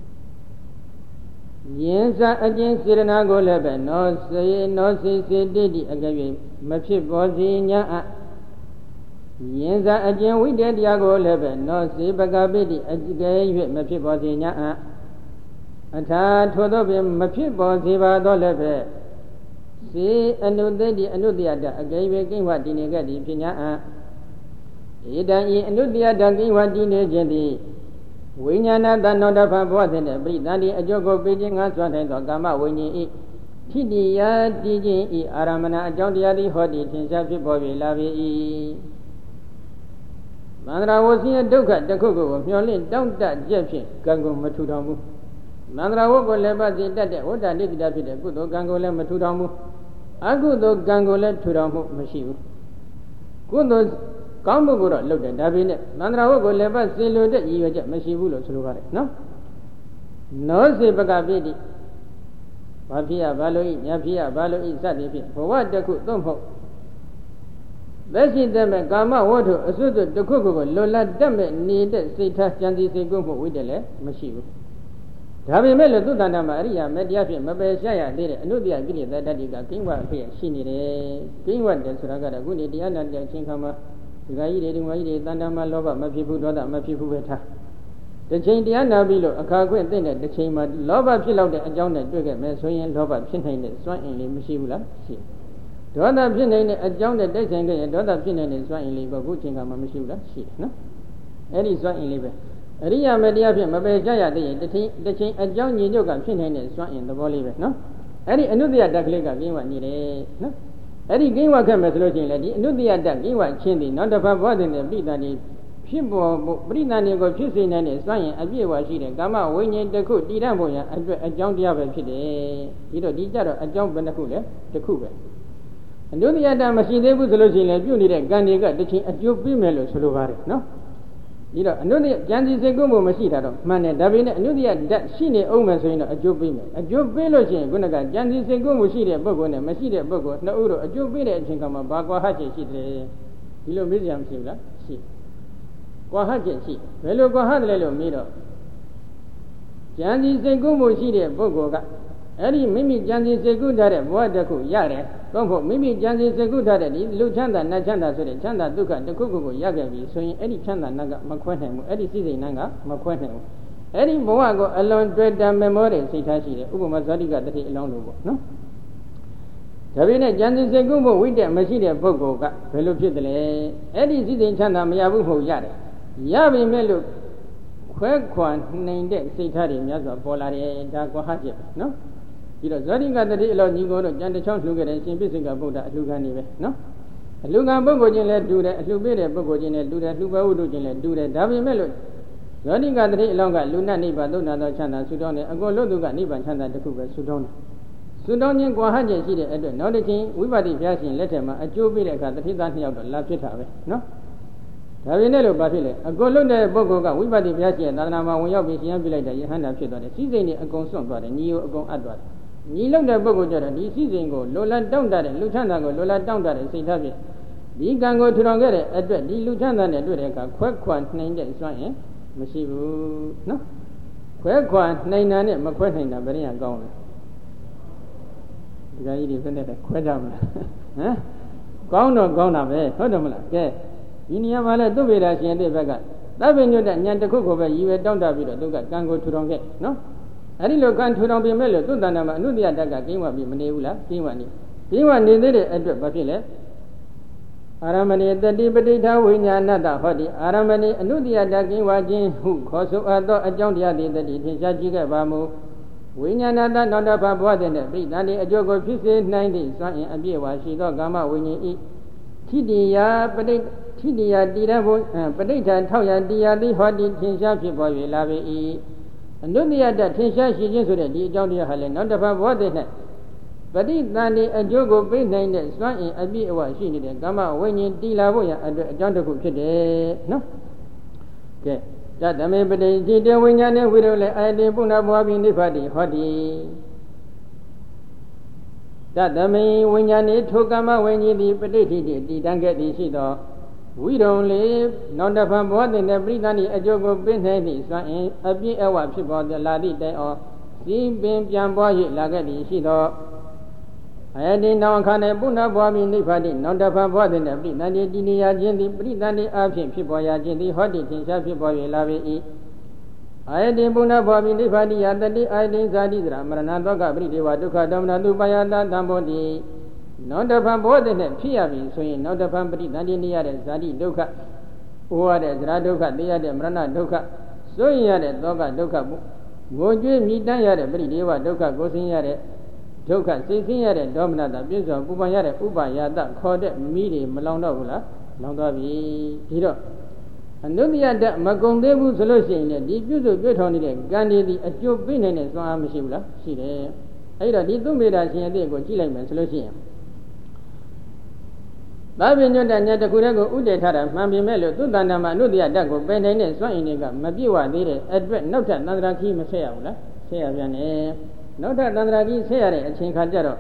ယင်းစားအကျဉ်စေရနာကိုလည်းပဲနောစေနောစေစေတိတိအကယ်၍မဖြစ်ပေါ်စေညာအယင်းစားအကျဉ်ဝိတ္တတရားကိုလည်းပဲနောစေပကပိတိအကယ်၍မဖြစ်ပေါ်စေညာအအထာထို့သောပင်မဖြစ်ပေါ်စေပါတော့လည်းပဲစေအနုတ္တိအနုတ္တယတအကယ်၍ကိဝတည်နေကြသည်ဖြစ်ညာအဧတံဤအနုတ္တယတကိဝတည်နေခြင်းသည်ဝိညာဏတဏ္ဍတဖဘဝတဲ့ပရိသန္တိအကျိုးကိုပေးခြင်းငါစွမ်းထိုင်သောကာမဝိညာဉ်ဤထိတိယတည်ခြင်းဤအာရမဏအကြောင်းတရားသည်ဟောတိထင်ရှားဖြစ်ပေါ်ပြီလာပြီ၏မန္တရာဝစီယဒုက္ခတစ်ခုကိုမျှော်လင့်တောင့်တကြက်ဖြင့်ကံကိုမထူထောင်ဘူးမန္တရာဝကိုလည်းပတ်စီတတ်တဲ့ဝဋ္ဌနိတိတာဖြစ်တဲ့ကုသိုလ်ကံကိုလည်းမထူထောင်ဘူးအကုသိုလ်ကံကိုလည်းထူထောင်မှုမရှိဘူးကုသိုလ်ကောင်းမှုကိုတော့လုပ်တယ်ဒါပေမဲ့သန္တရာဝတ်ကိုလည်းပတ်စေလိုတဲ့ရည်ရွယ်ချက်မရှိဘူးလို့ဆိုလိုပါတယ်နော်နောစေပကပိတိဘာဖြစ်ရဘာလို့ဤညာဖြစ်ရဘာလို့ဤစသည်ဖြင့်ဘဝတစ်ခုသို့မဟုတ်သက်ရှိတဲ့မဲ့ကာမဝတ္ထုအစွတ်တစ်ခုခုကိုလွတ်လပ်တတ်မဲ့နေတဲ့စိတ်ထားကြံစည်စိတ်ကူးမှုဝိတ္တလည်းမရှိဘူးဒါပေမဲ့လို့သူတဏ္ဍာမှာအရိယာမေတ္တရားဖြင့်မပယ်ရှားရသေးတဲ့အနုတ္တယကိရိတာတတ္တိကကိဉ္ဝအဖြစ်ရှိနေတယ်ကိဉ္ဝတယ်ဆိုတာကတော့ခုနေတရားနာတဲ့အချင်းခါမှာဒီကကြီးတွေဒီမကြီးတွေတန်တမ်းမှာလောဘမဖြစ်ဘူးဒေါသမဖြစ်ဘူးပဲထားတစ်ချိန်တရားနာပြီးလို့အခါခွင့်သိတဲ့တစ်ချိန်မှာလောဘဖြစ်လောက်တဲ့အကြောင်းနဲ့တွေ့ခဲ့မယ်ဆိုရင်လောဘဖြစ်နိုင်တဲ့စွမ်းအင်လေးမရှိဘူးလားရှိဒေါသဖြစ်နိုင်တဲ့အကြောင်းနဲ့တိုက်ဆိုင်ခဲ့ရင်ဒေါသဖြစ်နိုင်တဲ့စွမ်းအင်လေးကခုချိန်ကမှမရှိဘူးလားရှိတယ်နော်အဲ့ဒီစွမ်းအင်လေးပဲအရိယာမေတ္တရားဖြင့်မပယ်ကြရသေးရင်တစ်ချိန်တစ်ချိန်အကြောင်းညီညွတ်ကဖြစ်နိုင်တဲ့စွမ်းအင်သဘောလေးပဲနော်အဲ့ဒီအနုတ္တယတက်ကလေးကပြင်းဝနေတယ်နော်အဲ့ဒီကိဉ္ဝခဲ့မယ်ဆိုလို့ရှိရင်လည်းဒီအနုတ္တယတကိဉ္ဝချင်းသည်နောက်တစ်ဖက်ဘဝတင်တဲ့ပိဋကတိဖြစ်ပေါ်ပရိသန္တိကိုဖြစ်စေနိုင်တဲ့စွမ်းရင်အပြည့်အဝရှိတဲ့ကာမဝိညာဉ်တစ်ခုတည်တံ့ဖို့ရန်အတွက်အကြောင်းတရားပဲဖြစ်တယ်ဒီတော့ဒီကြတော့အကြောင်းဘယ်နှခုလဲတစ်ခုပဲအနုတ္တိယတမရှိသေးဘူးဆိုလို့ရှိရင်လည်းပြုနေတဲ့ကံတွေကတစ်ချိန်အကျိုးပေးမယ်လို့ဆိုလိုပါတယ်နော်ဒီတော့အနုတ္တိယကြံစီစိတ်ကူးမှုမရှိတာတော့မှန်တယ်ဒါပေမဲ့အနုတ္တိယဓာတ်ရှိနေအောင်မယ်ဆိုရင်တော့အကျိုးပေးမယ်အကျိုးပေးလို့ရှိရင်ခုနကကြံစီစိတ်ကူးမှုရှိတဲ့ပုဂ္ဂိုလ်နဲ့မရှိတဲ့ပုဂ္ဂိုလ်နှစ်ဦးတို့အကျိုးပေးတဲ့အချိန်ကမှဘာကွာဟချက်ရှိတယ်ဒီလိုမေးကြရမရှိဘူးလားရှိကွာဟချက်ရှိဘယ်လိုကွာဟတယ်လဲလို့မေးတော့ကြံစီစိတ်ကူးမှုရှိတဲ့ပုဂ္ဂိုလ်ကအဲ့ဒီမိမိကြံစီစိတ်ကူးထားတဲ့ဘဝတစ်ခုရတယ်သို့မဟုတ်မိမိကြံစီစိတ်ကူးထားတဲ့ဒီလူချမ်းသာနတ်ချမ်းသာဆိုတဲ့ချမ်းသာဒုက္ခတစ်ခုခုကိုရခဲ့ပြီဆိုရင်အဲ့ဒီချမ်းသာနတ်ကမခွဲနိုင်ဘူးအဲ့ဒီစိစိတ်နတ်ကမခွဲနိုင်ဘူးအဲ့ဒီဘဝကိုအလွန်တွေ့တာမေမောတဲ့စိတ်ထားရှိတယ်ဥပမာဇာတိကတတိအလောင်းလို့ပေါ့နော်ဒါပေမဲ့ကြံစီစိတ်ကူးမှုဝိတ္တမရှိတဲ့ပုဂ္ဂိုလ်ကဘယ်လိုဖြစ်တယ်လဲအဲ့ဒီစိစိတ်ချမ်းသာမရဘူးမဟုတ်ရတယ်ရပြီမဲ့လို့ခွဲခွာနိုင်တဲ့စိတ်ထားတွေများစွာပေါ်လာတယ်ဒါကွာဟချက်နော်ဒီတော့ဇောတိကတတိအလောညီကိုတို့ကြံတစ်ချောင်းလှူခဲ့တဲ့ရှင်ပြစ္ဆေကဗုဒ္ဓအလှူခံနေပဲနော်အလှူခံပုဂ္ဂိုလ်ချင်းလည်းတူတယ်အလှူပေးတဲ့ပုဂ္ဂိုလ်ချင်းလည်းတူတယ်လှူပဲဝတ္ထုချင်းလည်းတူတယ်ဒါပေမဲ့လို့ဇောတိကတတိအလောကလူနဲ့နိဗ္ဗာန်သုဏ္ဏသောချမ်းသာဆုတောင်းတယ်အကုန်လုံးသူကနိဗ္ဗာန်ချမ်းသာတစ်ခုပဲဆုတောင်းတယ်ဆုတောင်းခြင်းကွာဟချက်ရှိတဲ့အတွက်နောက်တစ်ချိန်ဝိပဿနာဘုရားရှင်လက်ထက်မှာအကျိုးပေးတဲ့အခါတတိသားနှစ်ယောက်တော့လာဖြစ်တာပဲနော်ဒါပေမဲ့လို့ဘာဖြစ်လဲအကုန်လုံးတဲ့ပုဂ္ဂိုလ်ကဝိပဿနာဘုရားရှင်သာသနာမှာဝင်ရောက်ပြီးရှင်ရပြလိုက်တဲ့ယဟန္တာဖြစ်သွားတယ်စိစိတ်နဲ့အကုန်စွန့်သွားတယ်ညီကိုအကုန်အပ်သွားတယ်ညီလုံးတဲ့ပုဂ္ဂိုလ်ကြတော့ဒီစိစိတ်ကိုလိုလားတောင့်တတဲ့လူချမ်းသာကိုလိုလားတောင့်တတဲ့စိတ်ထားဖြင့်ဒီကံကိုထူထောင်ခဲ့တဲ့အတွက်ဒီလူချမ်းသာနဲ့တွေ့တဲ့အခါခွဲခွာနိုင်တဲ့စွမ်းရင်မရှိဘူးနော်ခွဲခွာနိုင်တာနဲ့မခွဲနိုင်တာဘယ်ရင်ကောင်းလဲဒီကကြီးတွေဘယ်နဲ့ခွဲကြမလားဟမ်ကောင်းတော့ကောင်းတာပဲဟုတ်တယ်မလားကဲဒီနေရာမှာလဲသူ့ဗေဒရှင်တဲ့ဘက်ကသဗ္ဗညုတဉာဏ်တစ်ခုကိုပဲရည်ရွယ်တောင့်တပြီးတော့သူကကံကိုထူထောင်ခဲ့နော်အဲ့ဒီလိုကံထူထောင်ပြင်မဲ့လို့သူ့တဏ္ဍာမှာအနုတ္တိယဓာတ်ကကိန်းဝပြီးမနေဘူးလားကိန်းဝနေကိန်းဝနေသေးတဲ့အတွက်ဘာဖြစ်လဲအာရမဏိတတိပဋိဌာဝိညာဏတဟောတိအာရမဏိအနုတ္တိယဓာတ်ကိန်းဝခြင်းဟုခေါ်ဆိုအပ်သောအကြောင်းတရားသည်တတိထင်ရှားကြည့်ခဲ့ပါမူဝိညာဏတနောတဖဘဝတဲ့ပြိတ္တန်ဒီအကျိုးကိုဖြစ်စေနိုင်သည့်စွမ်းအင်အပြည့်အဝရှိသောကာမဝိညာဉ်ဤထိတိယပဋိထိတိယတည်ရဖို့ပဋိဌာထောက်ရတရားသည်ဟောတိထင်ရှားဖြစ်ပေါ်၍လာပေ၏အနုတ္တိယတထင်ရှားရှိခြင်းဆိုတဲ့ဒီအကြောင်းတရားဟာလည်းနောက်တစ်ဖက်ဘဝတည်း၌ပဋိသန္ဓေအကျိုးကိုပေးနိုင်တဲ့စွမ်းအင်အပြည့်အဝရှိနေတဲ့ကာမဝိညာဉ်တည်လာဖို့ရအတွက်အကြောင်းတစ်ခုဖြစ်တယ်နော်ကဲတတမေပဋိจิตဝိညာဉ်နဲ့ဝိရုလည်းအာတိပုဏ္ဏဘဝပိနိဗ္ဗာတိဟောတိတတမေဝိညာဉ်ဤထိုကာမဝိညာဉ်သည်ပဋိဋ္ဌိတည်တံခဲ့သည်ရှိသောဝိရုံလေနောက်တစ်ဖန်ဘောတင်တဲ့ပြိဿဏီအကျိုးကိုပြင်းနေသည့်စွမ်းအင်အပြည့်အဝဖြစ်ပေါ်လာသည့်တိုင်အောင်စီးပင်ပြန်ပွား၍လာခဲ့သည်ရှိသောအယတိနောင်ခါနေပုဏ္ဏဘဝမိနိဗ္ဗာတိနောက်တစ်ဖန်ဘောတင်တဲ့ပြိဿဏီတည်နေရခြင်းသည်ပြိဿဏီအဖြစ်ဖြစ်ပေါ်ရခြင်းသည်ဟောတိသင်္ချာဖြစ်ပေါ်၍လာပေ၏အယတိပုဏ္ဏဘဝမိနိဗ္ဗာတိယတတိအယတိဇာတိသရမရဏသောကပရိဒေဝဒုက္ခဒေါမနတုပယတာသံဘောတိနောက်တစ်ဖန်ဘောတဲ့နဲ့ဖြစ်ရပြီဆိုရင်နောက်တစ်ဖန်ပရိသန္တိနေရတဲ့ဇာတိဒုက္ခအိုးရတဲ့ဇရာဒုက္ခသိရတဲ့မရဏဒုက္ခစိုးရင်ရတဲ့သောကဒုက္ခငိုကြွေးမိတမ်းရတဲ့ပရိဒေဝဒုက္ခကိုဆင်းရတဲ့ဒုက္ခစိတ်ဆင်းရတဲ့ဒေါမနတာပြည့်စုံပူပန်ရတဲ့ဥပါယတခေါ်တဲ့မိတွေမလောင်တော့ဘူးလားလောင်သွားပြီဒီတော့အနုတ္တိယတမကုံသေးဘူးဆိုလို့ရှိရင်လည်းဒီပြုစုပြည့်ထောင်နေတဲ့ကံတွေဒီအကျိုးပေးနိုင်တဲ့စွမ်းအားမရှိဘူးလားရှိတယ်အဲ့တော့ဒီသုမေတာရှင်အတိကိုကြည့်လိုက်မယ်ဆိုလို့ရှိရင်သာဝိညွတ်တဲ့ညတစ်ခုတည်းကိုဥတည်ထားတာမှန်ပေမဲ့လို့သူတဏ္ဍာမှာအနုတ္တိယဓာတ်ကိုပယ်နိုင်တဲ့စွန့်အင်တွေကမပြည့်ဝသေးတဲ့အတွက်နောက်ထပ်သန္တရာခီးမဆက်ရဘူးလားဆက်ရပြန်တယ်နောက်ထပ်သန္တရာခီးဆက်ရတဲ့အချိန်ခါကျတော့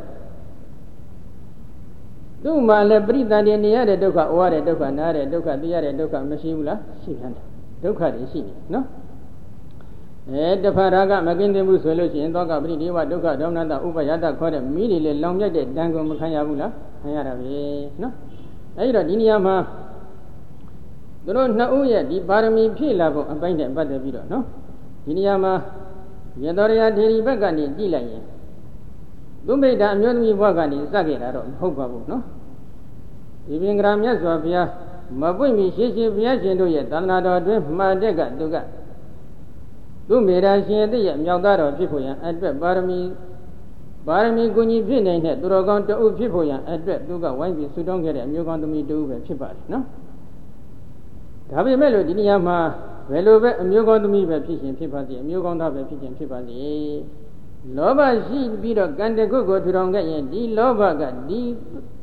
သူ့မှာလည်းပရိသန္တိနေရတဲ့ဒုက္ခအိုရတဲ့ဒုက္ခနားတဲ့ဒုက္ခသိရတဲ့ဒုက္ခမရှိဘူးလားရှိပြန်တယ်ဒုက္ခတွေရှိနေနော်အဲတဖရာကမကင်းသေးဘူးဆိုလို့ရှိရင်သောကပရိဒေဝဒုက္ခဒေါမနတဥပယတခေါ်တဲ့မိတွေလေလောင်မြတ်တဲ့တန်ကုန်မခံရဘူးလားခံရတာပဲနော်အဲဒီတော့ဒီနေရာမှာသူတို့နှစ်ဦးရဲ့ဒီပါရမီဖြည့်လာဖို့အပိုင်းနဲ့ပတ်သက်ပြီးတော့နော်ဒီနေရာမှာရသောရထေရီဘက်ကနေကြည့်လိုက်ရင်သူမိတ်တာအမျိုးသမီးဘဝကနေစခဲ့တာတော့မဟုတ်ပါဘူးနော်ဒီပင်္ဂရာမြတ်စွာဘုရားမပွင့်မီရှိရှိဘုရားရှင်တို့ရဲ့သန္တာတော်အတွင်းမှာတဲ့ကသူကသူမေရာရှင်အတိရဲ့မြောက်သားတော်ဖြစ်ဖို့ရန်အတွက်ပါရမီပါရမီကိုကြီးဖြစ်နေတဲ့သူတော်ကောင်းတအုပ်ဖြစ်ဖို့ရန်အတွက်သူကဝိုင်းပြီးဆူတောင်းခဲ့တဲ့အမျိုးကောင်းသမီးတဦးပဲဖြစ်ပါတယ်နော်ဒါပေမဲ့လို့ဒီနေရာမှာဘယ်လိုပဲအမျိုးကောင်းသမီးပဲဖြစ်ရှင်ဖြစ်ပါစေအမျိုးကောင်းသားပဲဖြစ်ရှင်ဖြစ်ပါစေလောဘရှိပြီးတော့ကံတကုတ်ကိုထူထောင်ခဲ့ရင်ဒီလောဘကဒီ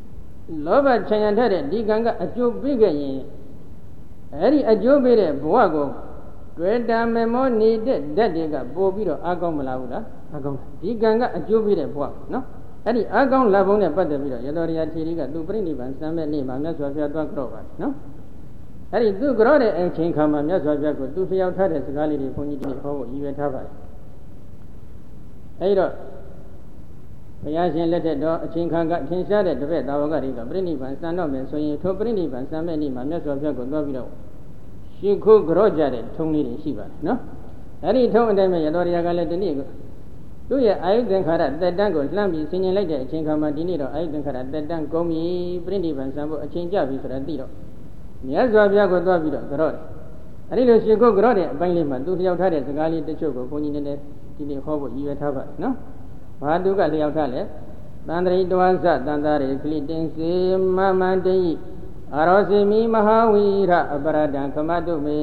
လောဘချင်ရတဲ့ဒီကံကအကျိုးပေးခဲ့ရင်အဲ့ဒီအကျိုးပေးတဲ့ဘဝကိုတွေ့တာမေမောနေတဲ့ဓာတ်တွေကပို့ပြီးတော့အကောင်းမလားဘူးလားအကောင်းဒီကံကအကျိုးပေးတဲ့ဘဝနော်အဲ့ဒီအကောင်းလက်ဘုံနဲ့ပတ်သက်ပြီးတော့ရသော်ရယာထေရီကသူပြိဋိဘံစံမဲ့နေ့မှာမြတ်စွာဘုရားသွားကြော့ပါတယ်နော်အဲ့ဒီသူကြော့တဲ့အချိန်ခါမှာမြတ်စွာဘုရားကိုသူလျှောက်ထားတဲ့စကားလေးတွေဘုန်းကြီးတို့ဟောဖို့ရည်ရွယ်ထားပါတယ်အဲ့တော့ဘုရားရှင်လက်ထက်တော်အချိန်ခါကထင်ရှားတဲ့တပည့်သာဝကတွေကပြိဋိဘံစံတော့မယ်ဆိုရင်ထိုပြိဋိဘံစံမဲ့နေ့မှာမြတ်စွာဘုရားကိုသွားပြီးတော့ရှ िख ုကြော့ကြတဲ့ထုံးလေးတွေရှိပါတယ်နော်အဲ့ဒီထုံးအတိုင်းပဲရသော်ရယာကလည်းဒီနေ့သူ့ရဲ့အာယုသင်္ခါရတက်တန်းကိုလှမ်းပြီးဆင်ញင်လိုက်တဲ့အချိန်ခါမှာဒီနေ့တော့အာယုသင်္ခါရတက်တန်းကုန်ပြီပြိဋိဘံစံဖို့အချိန်ကြပြီဆိုတာသိတော့မြတ်စွာဘုရားကိုသွားပြီးတော့ကြော့တယ်အဲ့ဒီလိုရှ िख ုကြော့တဲ့အပိုင်းလေးမှာသူလျှောက်ထားတဲ့စကားလေးတချို့ကိုဘုန်းကြီးနည်းနည်းဒီနေ့ဟောဖို့ရည်ရွယ်ထားပါတယ်နော်ဘာသူကလျှောက်ထားလဲတန္တရိတဝဇတန္တာရိခလိတင်စေမမန္တိအာရောစီမိမဟာဝီရအပရဒံခမတုမေ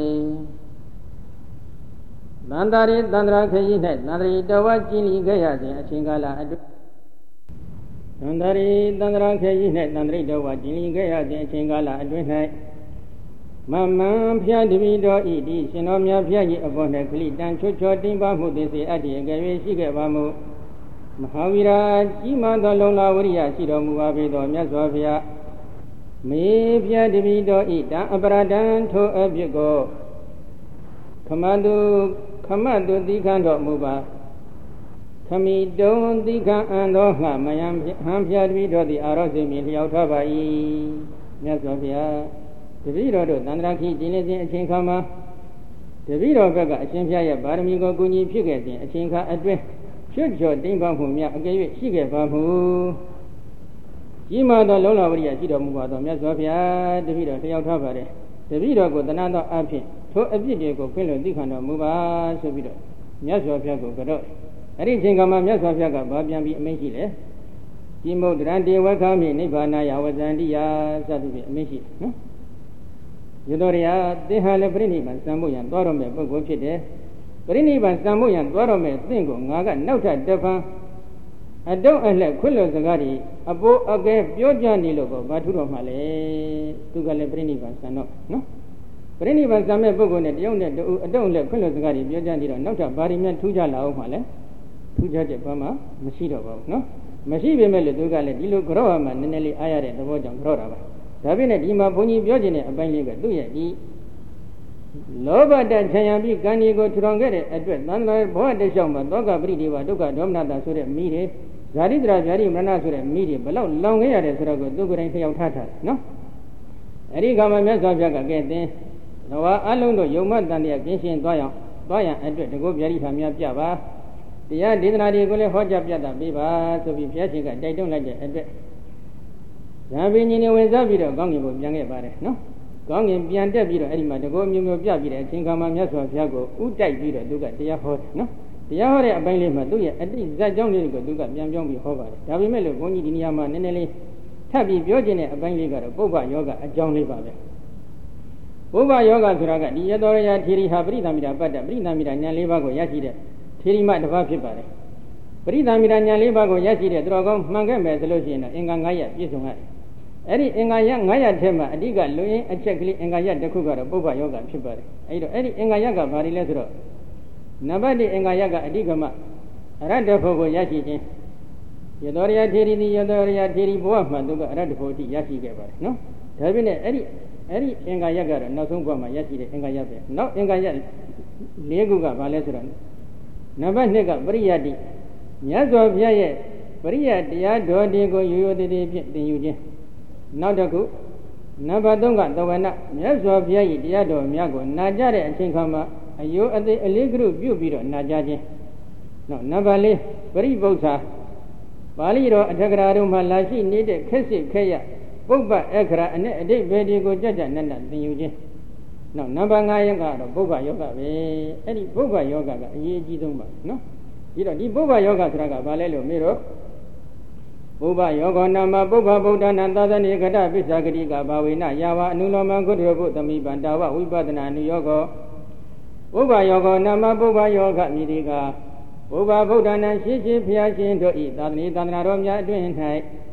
တန္တာရိတန္တရာခရီး၌တန္တရိတဝကျင်းလီခဲ့ရခြင်းအချိန်ကာလအတွင်းတန္တရိတန္တရာခရီး၌တန္တရိတဝကျင်းလီခဲ့ရခြင်းအချိန်ကာလအတွင်း၌မမံဖျားတပိတော်ဤဒီရှင်တော်မြတ်ဖျားကြီးအပေါ်၌ခလိတန်ချွတ်ချောတင်းပါမှုသိစေအပ်တည်ကြ၍ရှိခဲ့ပါမူမဟာဝီရာကြီးမားသောလုံလဝရိယရှိတော်မူပါပေသောမြတ်စွာဘုရားမေဖျားတပိတော်ဤတံအပရဒံထိုအဖြစ်ကိုခမတုခမတုတိခန့်တော်မူပါခမိတုံတိခန့်အံသောငှမယံဟံဖျားတပိတော်သည်အာရောစီမြင်လျှောက်ထားပါ၏မြတ်စွာဘုရားတပည့်တော်တို့သန္တရာခိကျင်းနေခြင်းအချိန်ခါမှာတပည့်တော်ဘက်ကအရှင်ဘုရားရဲ့ဗာရမီကိုကူညီဖြစ်ခဲ့ခြင်းအချိန်ခါအတွင်းချွတ်ချော်တိမ့်ပါမှုများအကယ်၍ရှိခဲ့ပါမှုကြီးမားသောလုံလဝရိယရှိတော်မူပါသောမြတ်စွာဘုရားတပည့်တော်လျှောက်ထားပါတယ်တပည့်တော်ကိုတဏှာသောအဖြစ်ထိုအပြစ်တွေကိုခွင့်လွှတ်သိခံတော်မူပါဆိုပြီးတော့မြတ်စွာဘုရားကိုကြော့အဲ့ဒီအချိန်ခါမှာမြတ်စွာဘုရားကဗာပြန်ပြီးအမိန့်ရှိလေဒီမုဒ္ဒရံတေဝခမိနိဗ္ဗာနာယဝဇန္တိယစသဖြင့်အမိန့်ရှိနော်ရသော်ရယာသင်ဟာလည်းပြိဋိဘံစံဖို့ရန်သွားတော်မဲ့ပုဂ္ဂိုလ်ဖြစ်တယ်ပြိဋိဘံစံဖို့ရန်သွားတော်မဲ့သင်ကိုငါကနောက်ထပ်တစ်ဖန်အတုံးအလှခွင့်လွှတ်စကားတွေအပိုးအကဲပြောကြနေလို့ကောဘာထူတော်မှလဲသူကလည်းပြိဋိဘံစံတော့နော်ပြိဋိဘံစံမဲ့ပုဂ္ဂိုလ်နဲ့တယောက်နဲ့တူအတုံးအလှခွင့်လွှတ်စကားတွေပြောကြနေတော့နောက်ထပ်ဘာတွေများထူးခြားလာအောင်မှလဲထူးခြားတဲ့ဘာမှမရှိတော့ပါဘူးနော်မရှိပေမဲ့လို့သူကလည်းဒီလိုကြော့မှနည်းနည်းလေးအားရတဲ့သဘောကြောင့်ကြော့တာပါဒါဖြင့်ဒီမှာဘုန်းကြီးပြောခြင်းတဲ့အပိုင်းလေးကသူ့ရဲ့ဒီလောဘတချမ်းရပြီးကံဒီကိုထူထောင်ခဲ့တဲ့အတွက်သံဃာဘောတလျှောက်မှာသောကပရိဒီဝဒုက္ခဒေါမနတာဆိုတဲ့မိတွေဇာတိတရာဗျာတိမရဏဆိုတဲ့မိတွေဘလောက်လောင်ခဲ့ရတယ်ဆိုတော့ကိုသူကိုယ်တိုင်ဖျောက်ထားတာနော်အဲဒီကမှာမြတ်စွာဘုရားကကဲတင်လောကအလုံးတို့ယုံမတန်တရားကျင်းရှင်းသွားရအောင်သွားရန်အတွက်တကုဗျာတိထာများပြပါတရားဒေသနာတွေကိုလည်းဟောကြားပြတာပေးပါဆိုပြီးဘုရားရှင်ကတိုက်တွန်းလိုက်တဲ့အတွက်ဇာဘိညာဉ်ဝင်စားပြီးတော့ကောင်းကင်ကိုပြန်ခဲ့ပါတယ်နော်ကောင်းကင်ပြန်တက်ပြီးတော့အဲ့ဒီမှာတကောမျိုးမျိုးပြပြီးတဲ့အချိန်ခါမှာမြတ်စွာဘုရားကိုဥတိုက်ပြီးတော့သူကတရားဟောတယ်နော်တရားဟောတဲ့အပိုင်းလေးမှာသူ့ရဲ့အတိဇတ်ကြောင့်လေးကိုသူကပြန်ပြောင်းပြီးဟောပါတယ်ဒါပေမဲ့လို့ဘုန်းကြီးဒီနေရာမှာနည်းနည်းလေးထပ်ပြီးပြောခြင်းတဲ့အပိုင်းလေးကတော့ပုဗ္ဗယောဂအကြောင်းလေးပါပဲပုဗ္ဗယောဂဆိုတာကဒီရသောရယာထေရီဟာပရိသမိတာပတ္တပရိသမိတာဉာဏ်လေးပါးကိုရရှိတဲ့ထေရီမတစ်ပါးဖြစ်ပါတယ်ပရိသမိတာဉာဏ်လေးပါးကိုရရှိတဲ့သူတော်ကောင်းမှန်ခဲ့မယ်ဆိုလို့ရှိရင်တော့အင်္ဂါ၅ရပ်ပြည့်စုံရတယ်အဲ့ဒီအင်္ဂါရ၅ရပ်ထဲမှာအဓိကလူရင်းအချက်ကလေးအင်္ဂါရတစ်ခုကတော့ပုဗ္ဗယောဂဖြစ်ပါတယ်အဲ့တော့အဲ့ဒီအင်္ဂါရကဘာတွေလဲဆိုတော့နံပါတ်၁အင်္ဂါရကအဓိကမအရတ္တဖို့ကိုရရှိခြင်းယသောရယထေရီတိယသောရယထေရီဘဝမှာသူကအရတ္တဖို့တိရရှိခဲ့ပါတယ်နော်ဒါဖြင့်လည်းအဲ့ဒီအဲ့ဒီအင်္ဂါရကတော့နောက်ဆုံးဘဝမှာရရှိတဲ့အင်္ဂါရပဲနောက်အင်္ဂါရ၄ခုကဘာလဲဆိုတော့နံပါတ်၂ကပရိယတ္တိမြတ်စွာဘုရားရဲ့ပရိယတရားတော်တွေကိုရိုးရိုးသေးသေးဖြင့်သင်ယူခြင်းနောက်တစ်ခုနံပါတ်၃ကသဝနမြတ်စွာဘုရား၏တရားတော်များကိုနာကြတဲ့အချိန်ခါမှာအယိုးအသေးအလေးကရုပြုပြီးတော့နာကြခြင်းနောက်နံပါတ်၄ပရိပု္ပ္ပာပါဠိတော်အထက်ကရာတို့မှာလာရှိနေတဲ့ခက်စစ်ခက်ရပုပ္ပအခရာအနဲ့အတိတ်ဘယ်ဒီကိုကြကြနတ်နတ်သင်ယူခြင်းနောက်နံပါတ်၅ရကတော့ပုဗ္ဗယောဂပဲအဲ့ဒီပုဗ္ဗယောဂကအရေးအကြီးဆုံးပါနော်ဒီတော့ဒီပုဗ္ဗယောဂဆိုတာကဘာလဲလို့မေးတော့ပုဗ္ဗယောဂနာမပုဗ္ဗဗုဒ္ဓနာသာသနေကတပိစ္ဆာဂတိကဘာဝေနယာဝအနုလောမကုတ္တရဘုသမိပန္တာဝဝိပဿနာအနုယောဂပုဗ္ဗယောဂနာမပုဗ္ဗယောဂမြည်ဒီကပုဗ္ဗဗုဒ္ဓနာရှိရှိဘုရားရှင်တို့ဤသာသနေသန္တနာတော်များအတွင်၌က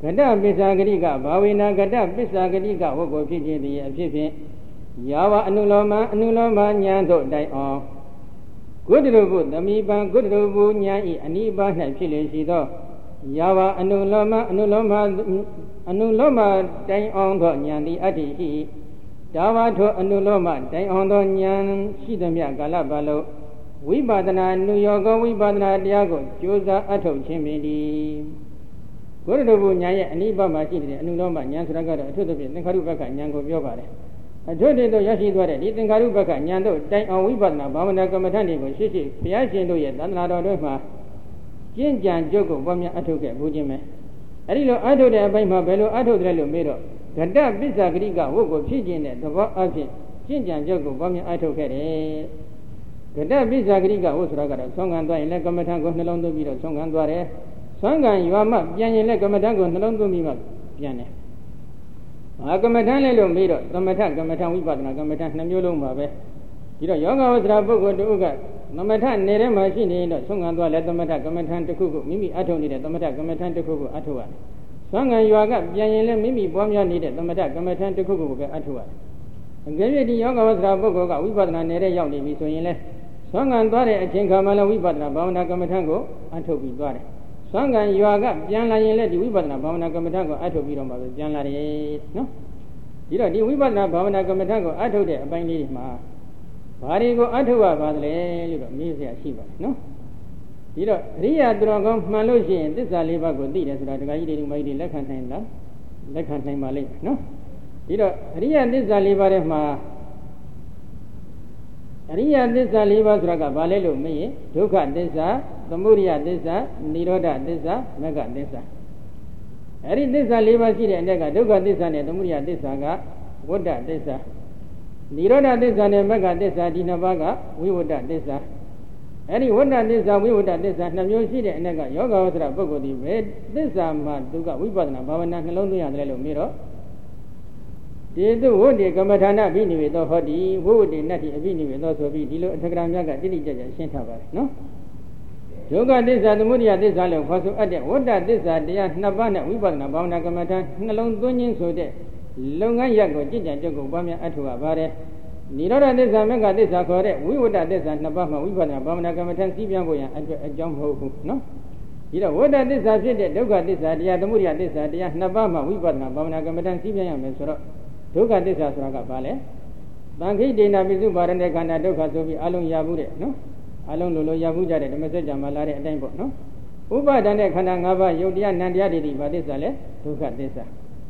တပစ္စာဂရိကဘာဝေနာကတပစ္စာဂရိကဝတ်ကိုဖြစ်ခြင်းသည်အဖြစ်ဖြင့်ယာဝအနုလောမအနုလောမဉာဏ်သို့တိုင်အောင်ကုတ္တရုပုသမိပံကုတ္တရုပုဉာဏ်ဤအနိပါ၌ဖြစ်လေရှိသောယာဝအနုလောမအနုလောမအနုလောမတိုင်အောင်သောဉာဏ်သည်အတ္တိရှိဒါဝထောအနုလောမတိုင်အောင်သောဉာဏ်ရှိသမျှကာလပတ်လုံးဝိပဿနာနုယောဂဝိပဿနာတရားကိုကြိုးစားအထောက်ခြင်းပင်သည်ကုတ္တရုပုဉာဏ်ရဲ့အနိပါမှာရှိတဲ့အနုလောမဉာဏ်ဆိုတာကတော့အထုသဖြင့်သင်္ခါရုပ္ပကဉာဏ်ကိုပြောပါတယ်အထုတည်းတို့ရရှိသွားတဲ့ဒီသင်္ခါရုပ္ပကဉာဏ်တို့တိုင်အောင်ဝိပဿနာဘာဝနာကမ္မဋ္ဌာန်းတွေကိုရှိရှိဘုရားရှင်တို့ရဲ့သန္တာတော်တို့မှာကျင့်ကြံကြုတ်ကိုပွားများအထုတ်ခဲ့ဘူးခြင်းပဲအဲဒီလိုအထုတ်တဲ့အပိုင်းမှာဘယ်လိုအထုတ်တယ်လို့မေးတော့ဂတပစ္စာဂရိကဝတ်ကိုဖြစ်ခြင်းတဲ့သဘောအဖြစ်ကျင့်ကြံကြုတ်ကိုပွားများအထုတ်ခဲ့တယ်ဂတပစ္စာဂရိကဝတ်ဆိုတာကတော့ဆုံးခံသွားရင်လည်းကမ္မဋ္ဌာန်းကိုနှလုံးသွင်းပြီးတော့ဆုံးခံသွားတယ်ဆုံးခံရွာမှပြန်ရင်လည်းကမ္မဋ္ဌာန်းကိုနှလုံးသွင်းပြီးမှပြန်တယ်ဘာကမ္မဋ္ဌာန်းလဲလို့မေးတော့သမထကမ္မဋ္ဌာန်းဝိပဿနာကမ္မဋ္ဌာန်းနှစ်မျိုးလုံးပါပဲဒီတော့ယောဂဝဆရာပုဂ္ဂိုလ်တို့ကသမထနယ်ထဲမှာရှိနေတော့ဆုံးခံသွားလဲသမထကမ္မဋ္ဌာန်းတစ်ခုခုမိမိအထုတ်နေတဲ့သမထကမ္မဋ္ဌာန်းတစ်ခုခုအထုတ်ရတယ်ဆုံးခံရွာကပြန်ရင်လည်းမိမိပွားများနေတဲ့သမထကမ္မဋ္ဌာန်းတစ်ခုခုကိုပဲအထုတ်ရတယ်အကယ်၍ဒီယောဂဝဆရာပုဂ္ဂိုလ်ကဝိပဿနာနယ်ထဲရောက်နေပြီဆိုရင်လဲဆုံးခံသွားတဲ့အချိန်ခါမှလည်းဝိပဿနာဘာဝနာကမ္မဋ္ဌာန်းကိုအထုတ်ပြီးသွားတယ်ဆုံးခံရွာကပြန်လာရင်လည်းဒီဝိပဿနာဘာဝနာကမ္မဋ္ဌာန်းကိုအထုတ်ပြီးတော့မှပဲပြန်လာတယ်နော်ဒီတော့ဒီဝိပဿနာဘာဝနာကမ္မဋ္ဌာန်းကိုအထုတ်တဲ့အပိုင်းလေးတွေမှာဘာတွေကိုအထုတ်ရပါသလဲလို့တော့မေးเสียရှိပါတယ်နော်ဒီတော့အရိယာသူတော်ကောင်းမှန်လို့ရှိရင်သစ္စာလေးပါးကိုသိတယ်ဆိုတာဒကာကြီးတွေဒီမကြီးတွေလက်ခံနိုင်လားလက်ခံနိုင်ပါလိမ့်မယ်နော်ဒီတော့အရိယာသစ္စာလေးပါးထဲမှာအရိယာသစ္စာလေးပါးဆိုတာကဘာလဲလို့မေးရင်ဒုက္ခသစ္စာသမုဒယသစ္စာនិရောဓသစ္စာမဂ္ဂသစ္စာအဲ့ဒီသစ္စာ၄ပါးရှိတဲ့အတက်ကဒုက္ခသစ္စာနဲ့သမုဒယသစ္စာကဝဋ္ဌသစ္စာនិရောဓသစ္စာနဲ့မဂ္ဂသစ္စာဒီနှစ်ပါးကဝိဝဋ္ဌသစ္စာအဲ့ဒီဝဋ္ဌသစ္စာဝိဝဋ္ဌသစ္စာနှစ်မျိုးရှိတဲ့အတက်ကယောဂဝဆရာပုဂ္ဂိုလ်ဒီပဲသစ္စာမှာသူကဝိပဿနာဘာဝနာနှလုံးသွင်းရတယ်လို့မေးတော့တေတုဝဋ္ဌေကမ္မထာဏအဘိနိဝေသောဟောတိဝိဝဋ္ဌေနတ္တိအဘိနိဝေသောဆိုပြီးဒီလိုအထက်ကရာမြတ်ကတိတိကျကျရှင်းထားပါတယ်နော်ဒုက္ခသစ္စာသမုဒယသစ္စာလို့ခေါ်ဆိုအပ်တဲ့ဝဋ္ဌသစ္စာတရားနှစ်ပါးနဲ့ဝိပဿနာဘာဝနာကမ္မထာနှလုံးသွင်းခြင်းဆိုတဲ့လုပ်ငန်းရပ်ကိုကြည်ကြံကြုတ်ကိုပွားများအထောက်ရပါတယ်။និရောဓသစ္စာမဂ္ဂသစ္စာခေါ်တဲ့ဝိဝဋ္ဌသစ္စာနှစ်ပါးမှာဝိပဿနာဘာဝနာကမ္မထာစီးပြန်ဖို့ရန်အတွက်အကြောင်းမဟုတ်ဘူးနော်။ဒီတော့ဝဋ္ဌသစ္စာဖြစ်တဲ့ဒုက္ခသစ္စာတရားသမုဒယသစ္စာတရားနှစ်ပါးမှာဝိပဿနာဘာဝနာကမ္မထာစီးပြန်ရမယ်ဆိုတော့ဒုက္ခသစ္စာဆိုတာကဘာလဲ။သံခိတေနာပိစုပါရဏေခန္ဓာဒုက္ခဆိုပြီးအလုံးရဘူးတဲ့နော်။အလုံးလိုလိုရဘူးကြတဲ့ဓမ္မစကြာမှာလာတဲ့အတိုင်းပေါ့နော်ဥပါဒณะခန္ဓာ၅ပါးယုတ်တရားနံတရားတွေဒီဘာသစ္စာလဲဒုက္ခသစ္စာ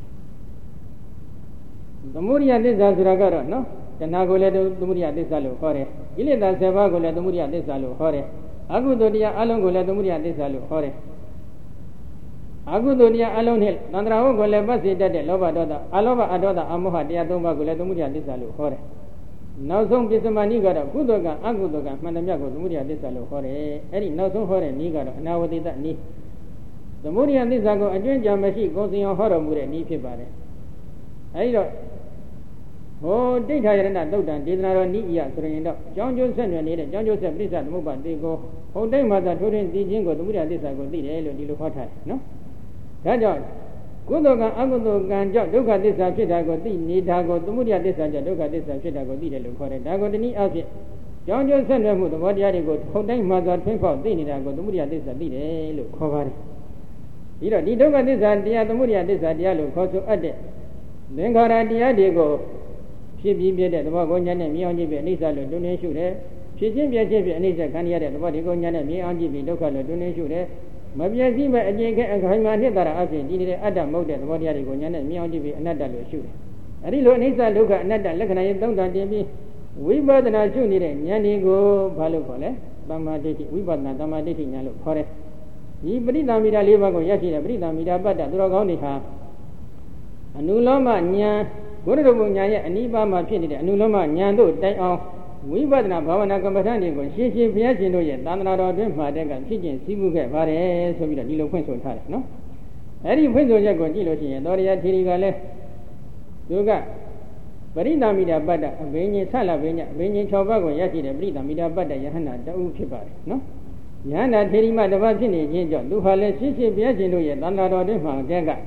သမုဒယသစ္စာဆိုတာကတော့နော်တဏှာကိုလည်းသမုဒယသစ္စာလို့ခေါ်တယ်ကိလေသာ၁၀ပါးကိုလည်းသမုဒယသစ္စာလို့ခေါ်တယ်အကုသိုလ်တရားအလုံးကိုလည်းသမုဒယသစ္စာလို့ခေါ်တယ်အကုသိုလ်တရားအလုံးနဲ့သန္တရာဟုတ်ကိုလည်းပတ်စေတတ်တဲ့လောဘဒေါသအလောဘအဒေါသအမောဟတရား၃ပါးကိုလည်းသမုဒယသစ္စာလို့ခေါ်တယ်နောက်ဆုံးပစ္စမဏိကတော့ကုသိုလ်ကအကုသိုလ်ကမှန်တယ်မြတ်ကိုသမုဒယသစ္စာလို့ခေါ်တယ်အဲ့ဒီနောက်ဆုံးဟောတဲ့နည်းကတော့အနာဝတိတနည်းသမုဒယသစ္စာကိုအကျွမ်းကြံမရှိကိုယ်စင်အောင်ဟောတော်မူတဲ့နည်းဖြစ်ပါတယ်အဲ့ဒီတော့ဟိုဒိဋ္ဌာယရဏသုတ်တံဒေသနာတော်နည်းအရဆိုရင်တော့ကြောင်းကျိုးဆက်နွယ်နေတဲ့ကြောင်းကျိုးဆက်ပြိဿသမုပ္ပါတေကိုဟိုတိတ်မှသာထိုးထင်းသိခြင်းကိုသမုဒယသစ္စာကိုသိတယ်လို့ဒီလိုဟောထားတယ်နော်ဒါကြောင့်ကုသိုလ်ကံအကုသိုလ်ကံကြောင့်ဒုက္ခသစ္စာဖြစ်တာကိုသိနေတာကိုသမုဒယသစ္စာကြောင့်ဒုက္ခသစ္စာဖြစ်တာကိုသိတယ်လို့ခေါ်တယ်ဒါကိုတနည်းအားဖြင့်ကြောင်းကျိုးဆက်နွယ်မှုသဘောတရားတွေကိုထုံတိုင်းမှသာထွင်းဖောက်သိနေတာကိုသမုဒယသစ္စာသိတယ်လို့ခေါ်ပါတယ်ဒီတော့ဒီဒုက္ခသစ္စာတရားသမုဒယသစ္စာတရားလို့ခေါ်ဆိုအပ်တဲ့သင်္ခါရတရားတွေကိုဖြစ်ပြီးပြတဲ့သဘောကိုညာနဲ့မြင်အောင်ကြည့်ပြီးအနိစ္စလို့တွင်တွင်ရှုတယ်ဖြစ်ချင်းပြချင်းပြီးအနိစ္စခံရတဲ့သဘောတွေကိုညာနဲ့မြင်အောင်ကြည့်ပြီးဒုက္ခလို့တွင်တွင်ရှုတယ်မပြည့်စည်မဲ့အကျင့်ခဲအခိုင်အမာနှစ်သာရအဖြစ်ဒီနေတဲ့အတ္တမဟုတ်တဲ့သဘောတရားတွေကိုညာနဲ့မြင်အောင်ကြည့်ပြီးအနတ္တလို့ရှုတယ်အဲဒီလိုအနိစ္စဒုက္ခအနတ္တလက္ခဏာရေးသုံးတန်တင်ပြီးဝိပဿနာရှုနေတဲ့ဉာဏ်တွေကိုဘာလို့ခေါ်လဲသမ္မာဒိဋ္ဌိဝိပဿနာသမ္မာဒိဋ္ဌိဉာဏ်လို့ခေါ်တယ်ဒီပရိသမီတာ၄ပါးကိုရရှိတဲ့ပရိသမီတာပတ္တသူတော်ကောင်းတွေဟာအနုလောမဉာဏ်ဘုရားတော်ဘုညာရဲ့အနိဗ္ဗာန်မှာဖြစ်နေတဲ့အနုလောမဉာဏ်တို့တိုင်အောင်ဝိပဿနာဘာဝနာကမ္မဋ္ဌာန်းတွေကိုရှင်းရှင်းဘုရားရှင်တို့ရဲ့သာသနာတော်အတွင်းမှာတည်းကဖြစ်ကျင်စည်းမှုခဲ့ပါတယ်ဆိုပြီးတော့ဒီလိုဖွင့်ဆိုထားတယ်နော်အဲ့ဒီဖွင့်ဆိုချက်ကိုကြည့်လို့ရှိရင်တော်ရယထေရီကလည်းသူကပရိသမီတာပတ္တအဘိညာဉ်ဆက်လာဘိညာအဘိညာဉ်၆ပါးကိုရရှိတဲ့ပရိသမီတာပတ္တယဟန္တာတဦးဖြစ်ပါတယ်နော်ယဟန္တာထေရီမတစ်ပါးဖြစ်နေခြင်းကြောင့်သူဟာလည်းရှင်းရှင်းဘုရားရှင်တို့ရဲ့သာသနာတော်အတွင်းမှာတည်းက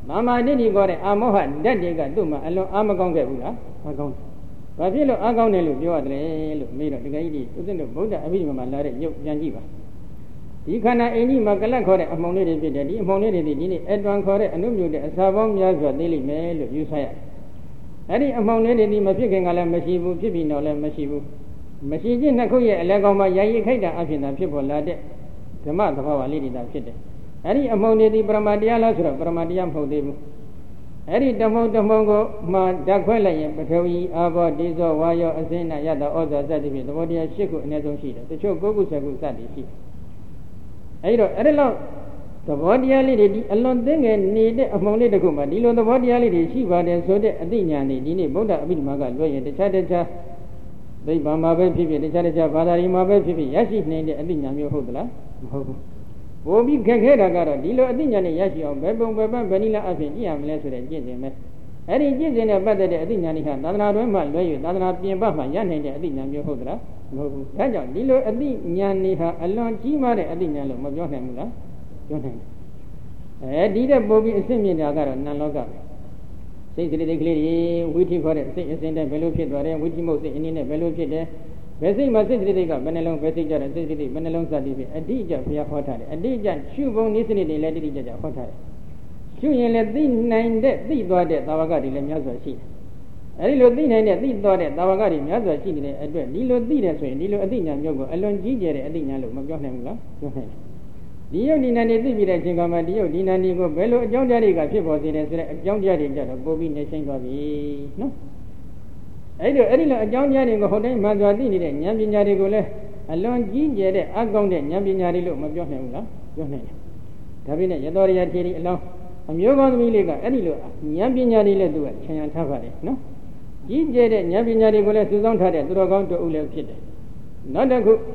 မာမာတိတိခေါ်တဲ့အာမောဟဓာတ်တွေကသူ့မှာအလွန်အားမကောင်းခဲ့ဘူးလားအားကောင်းတယ်ဘာဖြစ်လို့အားကောင်းတယ်လို့ပြောရတယ်လို့မေးတော့တကယ်ကြီးဦးဇင်းတို့ဗုဒ္ဓအဘိဓမ္မာလာတဲ့ရုပ်ပြန်ကြည့်ပါဒီခန္ဓာအိမ်ကြီးမှာကလတ်ခေါ်တဲ့အမှုန်လေးတွေဖြစ်တယ်ဒီအမှုန်လေးတွေဒီနေ့အတွန်ခေါ်တဲ့အနုမြုပ်တဲ့အစာပေါင်းများစွာသိလိမ့်မယ်လို့ယူဆရတယ်အဲ့ဒီအမှုန်လေးတွေဒီမဖြစ်ခင်ကလည်းမရှိဘူးဖြစ်ပြီးတော့လည်းမရှိဘူးမရှိခြင်းနှစ်ခုရဲ့အလဲကောင်မှာယာယီခိုက်တာအဖြစ်သာဖြစ်ပေါ်လာတဲ့ဓမ္မသဘာဝလေးတွေသာဖြစ်တယ်အဲ့ဒီအမှုန်တွေဒီပရမတရားလားဆိုတော့ပရမတရားမဟုတ်သေးဘူးအဲ့ဒီတမုံတမုံကိုမှဓာတ်ခွဲလိုက်ရင်ပထဝီအာဘောတိဇောဝါယောအစင်းနာယတဩဇာစသဖြင့်သဘောတရား၈ခုအနည်းဆုံးရှိတယ်တချို့၉ခု၁၀ခုစသည်ရှိတယ်အဲ့တော့အဲ့ဒီလောက်သဘောတရားလေးတွေဒီအလွန်သိငယ်နေတဲ့အမှုန်လေးတစ်ခုမှာဒီလိုသဘောတရားလေးတွေရှိပါတယ်ဆိုတဲ့အသိဉာဏ်တွေဒီနေ့ဗုဒ္ဓအဘိဓမ္မာကလွှဲရင်တခြားတခြားသိဗ္ဗာမှာပဲဖြစ်ဖြစ်တခြားတခြားဘာသာတွေမှာပဲဖြစ်ဖြစ်ရရှိနေတဲ့အသိဉာဏ်မျိုးဟုတ်သလားမဟုတ်ဘူးဘိုးပြီးခက်ခဲတာကတော့ဒီလိုအသိဉာဏ်နဲ့ရရှိအောင်ဘယ်ပုံဘယ်ပန်းဘယ်နည်းလားအဖြစ်ကြည့်ရမလဲဆိုတဲ့ကျင့်စဉ်ပဲအဲ့ဒီကျင့်စဉ်နဲ့ပတ်သက်တဲ့အသိဉာဏ်တွေဟာသာသနာ့တွင်မှလွဲ၍သာသနာပြင်ပမှရနိုင်တဲ့အသိဉာဏ်မျိုးဟုတ်သလားမဟုတ်ဘူးဒါကြောင့်ဒီလိုအသိဉာဏ်တွေဟာအလွန်ကြီးမားတဲ့အသိဉာဏ်လို့မပြောနိုင်ဘူးလားပြောနိုင်တယ်အဲဒီတဲ့ပုံပြီးအစစ်မြင်တာကတော့နံလောကပဲစိတ်စိတ်တိတ်ကလေးတွေဝိထိခေါ်တဲ့စိတ်အစဉ်တဲ့ဘယ်လိုဖြစ်သွားတယ်ဝိထိမုတ်စိတ်အနည်းနဲ့ဘယ်လိုဖြစ်တယ်ဘယ်စိတ်မှာစိတ်စိတ်တိတ်ကဘယ်နှလုံးဘယ်စိတ်ကြတဲ့စိတ်စိတ်တိတ်ဘယ်နှလုံးစသည်ဖြင့်အတိအကျဘုရားဟောထားတယ်အတိအကျရှုပုံနည်းစနစ်တွေလည်းတိတိကျကျဟောထားတယ်ရှုရင်လည်းသိနိုင်တဲ့သိသွားတဲ့သာဝကတွေလည်းများစွာရှိတယ်အဲဒီလိုသိနိုင်တဲ့သိသွားတဲ့သာဝကတွေများစွာရှိနေတဲ့အတွက်ဒီလိုသိတယ်ဆိုရင်ဒီလိုအသိဉာဏ်မျိုးကိုအလွန်ကြီးကျယ်တဲ့အသိဉာဏ်လို့မပြောနိုင်ဘူးလားပြောနိုင်တယ်ဒီယုတ်ဒီနန္ဒီသိပြီးတဲ့အချိန်ကမှဒီယုတ်ဒီနန္ဒီကိုဘယ်လိုအကြောင်းတရားတွေကဖြစ်ပေါ်စေတယ်ဆိုတဲ့အကြောင်းတရားတွေကြတော့ပို့ပြီးနေဆိုင်သွားပြီနော်အဲ့ဒီအဲ့ဒီလိုအကြောင်းတရားတွေကိုဟုတ်တိုင်းမှန်စွာသိနေတဲ့ဉာဏ်ပညာတွေကိုလည်းအလွန်ကြီးကျယ်တဲ့အကောင်းတဲ့ဉာဏ်ပညာတွေလို့မပြောနိုင်ဘူးလားပြောနိုင်တယ်ဒါပေမဲ့ရသောရထေရီအလောင်းအမျိုးကောင်းသမီးလေးကအဲ့ဒီလိုဉာဏ်ပညာတွေလည်းသူကခြံရံထားပါတယ်နော်ကြီးကျယ်တဲ့ဉာဏ်ပညာတွေကိုလည်းစုဆောင်းထားတဲ့သူတော်ကောင်းတို့ဦးလည်းဖြစ်တယ်နောက်တစ်ခု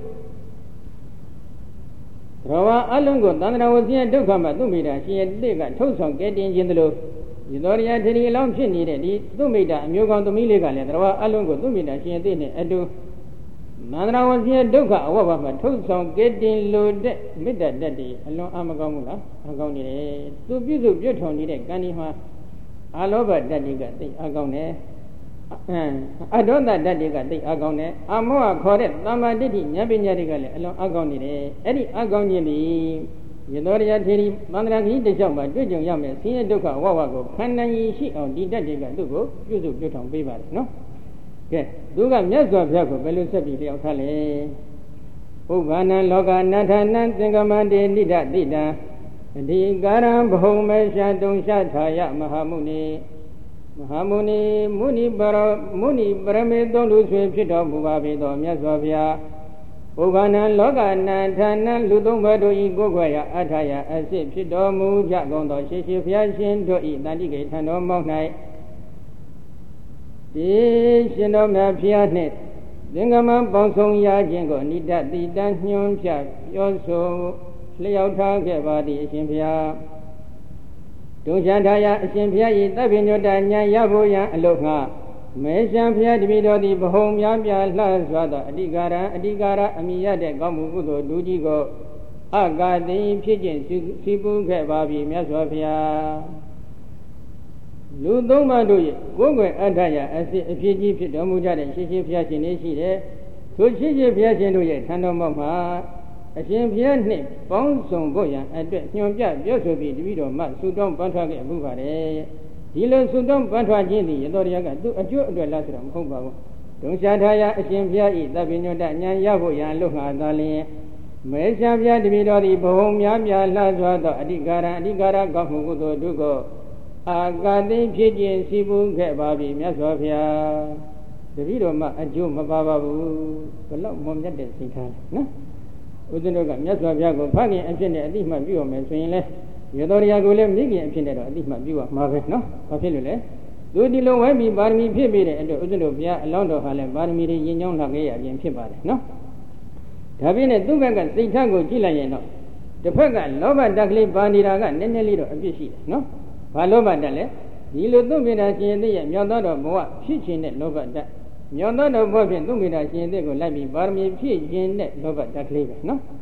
ရောဝအလုံးကိုသန္တရာဝစီယဒုက္ခမှာသူမိတာရှင်ရဲ့တိကထုတ်ဆောင်ကဲတင်ခြင်းသလိုရသောရထေရီအလောင်းဖြစ်နေတဲ့ဒီသူမိတာအမျိုးကောင်းသမီးလေးကလည်းရောဝအလုံးကိုသူမိတာရှင်ရဲ့တိနဲ့အတူသန္တရာဝစီယဒုက္ခအဝဘမှာထုတ်ဆောင်ကဲတင်လို့တဲ့မေတ္တာတတ်တွေအလွန်အမကောင်းဘူးလားအကောင်းနေတယ်သူပြုစုပြုထုံနေတဲ့ကံဒီမှာအာလောဘတတ်တွေကသိအကောင်းတယ်အဒေါသဓာတ်တွေကသိအကောင်းတယ်အမောဟခေါ်တဲ့သမ္မာဒိဋ္ဌိဉာဏ်ပညာတွေကလည်းအလွန်အကောင်းနေတယ်အဲ့ဒီအကောင်းခြင်းဒီရသောရထေရီသန္တရာကြီးတစ်လျှောက်မှာတွေ့ကြုံရမယ်ဆင်းရဲဒုက္ခဝဝကိုခန္ဓာကြီးရှိအောင်ဒီတတ်တွေကသူ့ကိုပြုစုပြုထောင်ပေးပါတယ်နော်ကဲသူကမြတ်စွာဘုရားကိုဘယ်လိုဆက်ပြီးလျှောက်ထားလဲဥပ္ပန္နလောကနာထနံသင်္ကမတေနိဒတိတံအဓိကာရံဘဟုမေရှာတုံရှာထာယမဟာမုနိမဟာမုနိမုနိပရောမုနိပရမေသုံးလူဆွေဖြစ်တော်မူပါပေသောမြတ်စွာဘုရားဥပ္ပန္နလောကနာထနံလူသုံးပါးတို့ဤကိုယ်ွယ်ရာအထာယအစစ်ဖြစ်တော်မူကြကုန်သောရှိရှိဘုရားရှင်တို့ဤတန်တိကေထံတော်မောက်၌ဒီရှင်တော်မြတ်ဖျားနှင့်သင်္ကမပေါင်းဆုံးရခြင်းကိုနိဒတိတံညွှန်ပြပြောဆိုလျှောက်ထားခဲ့ပါသည်အရှင်ဘုရားဒုရှန္ထာယအရှင်ဘုရား၏သဗ္ဗညုတဉာဏ်ရဖို့ရန်အလို့ငှမေရှံဘုရားတပည့်တော်သည်ဘဟုံများပြားလှစွာသောအဓိကာရအဓိကာရအမိရတဲ့ကောင်းမှုကုသိုလ်ဒုကြီးကိုအကာတိဖြစ်ခြင်းစီပူးခဲ့ပါပြီမြတ်စွာဘုရားလူသုံးပါးတို့၏ကိုယ်ွယ်အတ္တယအစစ်အဖြစ်ကြီးဖြစ်တော်မူကြတဲ့ရှိရှိဘုရားရှင်နေရှိတယ်ထိုရှိရှိဘုရားရှင်တို့ရဲ့ထံတော်မှာမှာအရှင်ဘုရားနှင့်ပေါင်းစုံဖို့ရန်အတွက်ညွှန်ပြပြောဆိုပြီးတပည့်တော်မှဆုတောင်းပန်းထွားခဲ့မှုပါတယ်ဒီလိုဆုတောင်းပန်းထွားခြင်းသည်ရသောတရားကသူအကျိုးအတွက်လားဆိုတော့မဟုတ်ပါဘူးဒုရှာထာယအရှင်ဘုရား၏သဗ္ဗညုတဉာဏ်ရဖို့ရန်လို့ငှာသာလျင်မေရှာဘုရားတပည့်တော်သည်ဘဟုံများပြားလှစွာသောအဓိကာရအဓိကာရကောင်းမှုကုသိုလ်တို့ကိုအာကာတိဖြစ်ခြင်းစီပူးခဲ့ပါပြီမြတ်စွာဘုရားတပည့်တော်မှအကျိုးမပါပါဘူးဘယ်လောက်မွန်မြတ်တဲ့စိတ်ထားလဲနော်ဦးဇင်းတို့ကမြတ်စွာဘုရားကိုဖခင်အဖြစ်နဲ့အတိမှတ်ပြုရမယ်ဆိုရင်လေရသောတရားကိုလည်းမိခင်အဖြစ်နဲ့တော့အတိမှတ်ပြုရမှာပဲနော်ဘာဖြစ်လို့လဲသူဒီလိုဝဲပြီးပါရမီဖြည့်ပြီးတဲ့အတွက်ဦးဇင်းတို့ဘုရားအလောင်းတော်ဟာလည်းပါရမီတွေရင်ကြောင်းလာခဲ့ရခြင်းဖြစ်ပါတယ်နော်ဒါပြည့်နဲ့သူ့ဘက်ကစိတ်ထားကိုကြည့်လိုက်ရင်တော့တစ်ဖက်ကလောဘတက်ကလေးပါနေတာကနည်းနည်းလေးတော့အပြစ်ရှိတယ်နော်ဘာလောဘတက်လဲဒီလိုသူ့မိသားရှင်ရဲ့မြောက်တော်ဘဝဖြစ်ခြင်းနဲ့လောဘတက်မြောက်တော်ဘဝဖြင့်သူ့မိသားရှင်တဲ့ကိုလိုက်ပြီးပါရမီဖြည့်ခြင်းနဲ့လောဘတက်ကလေးပဲနော်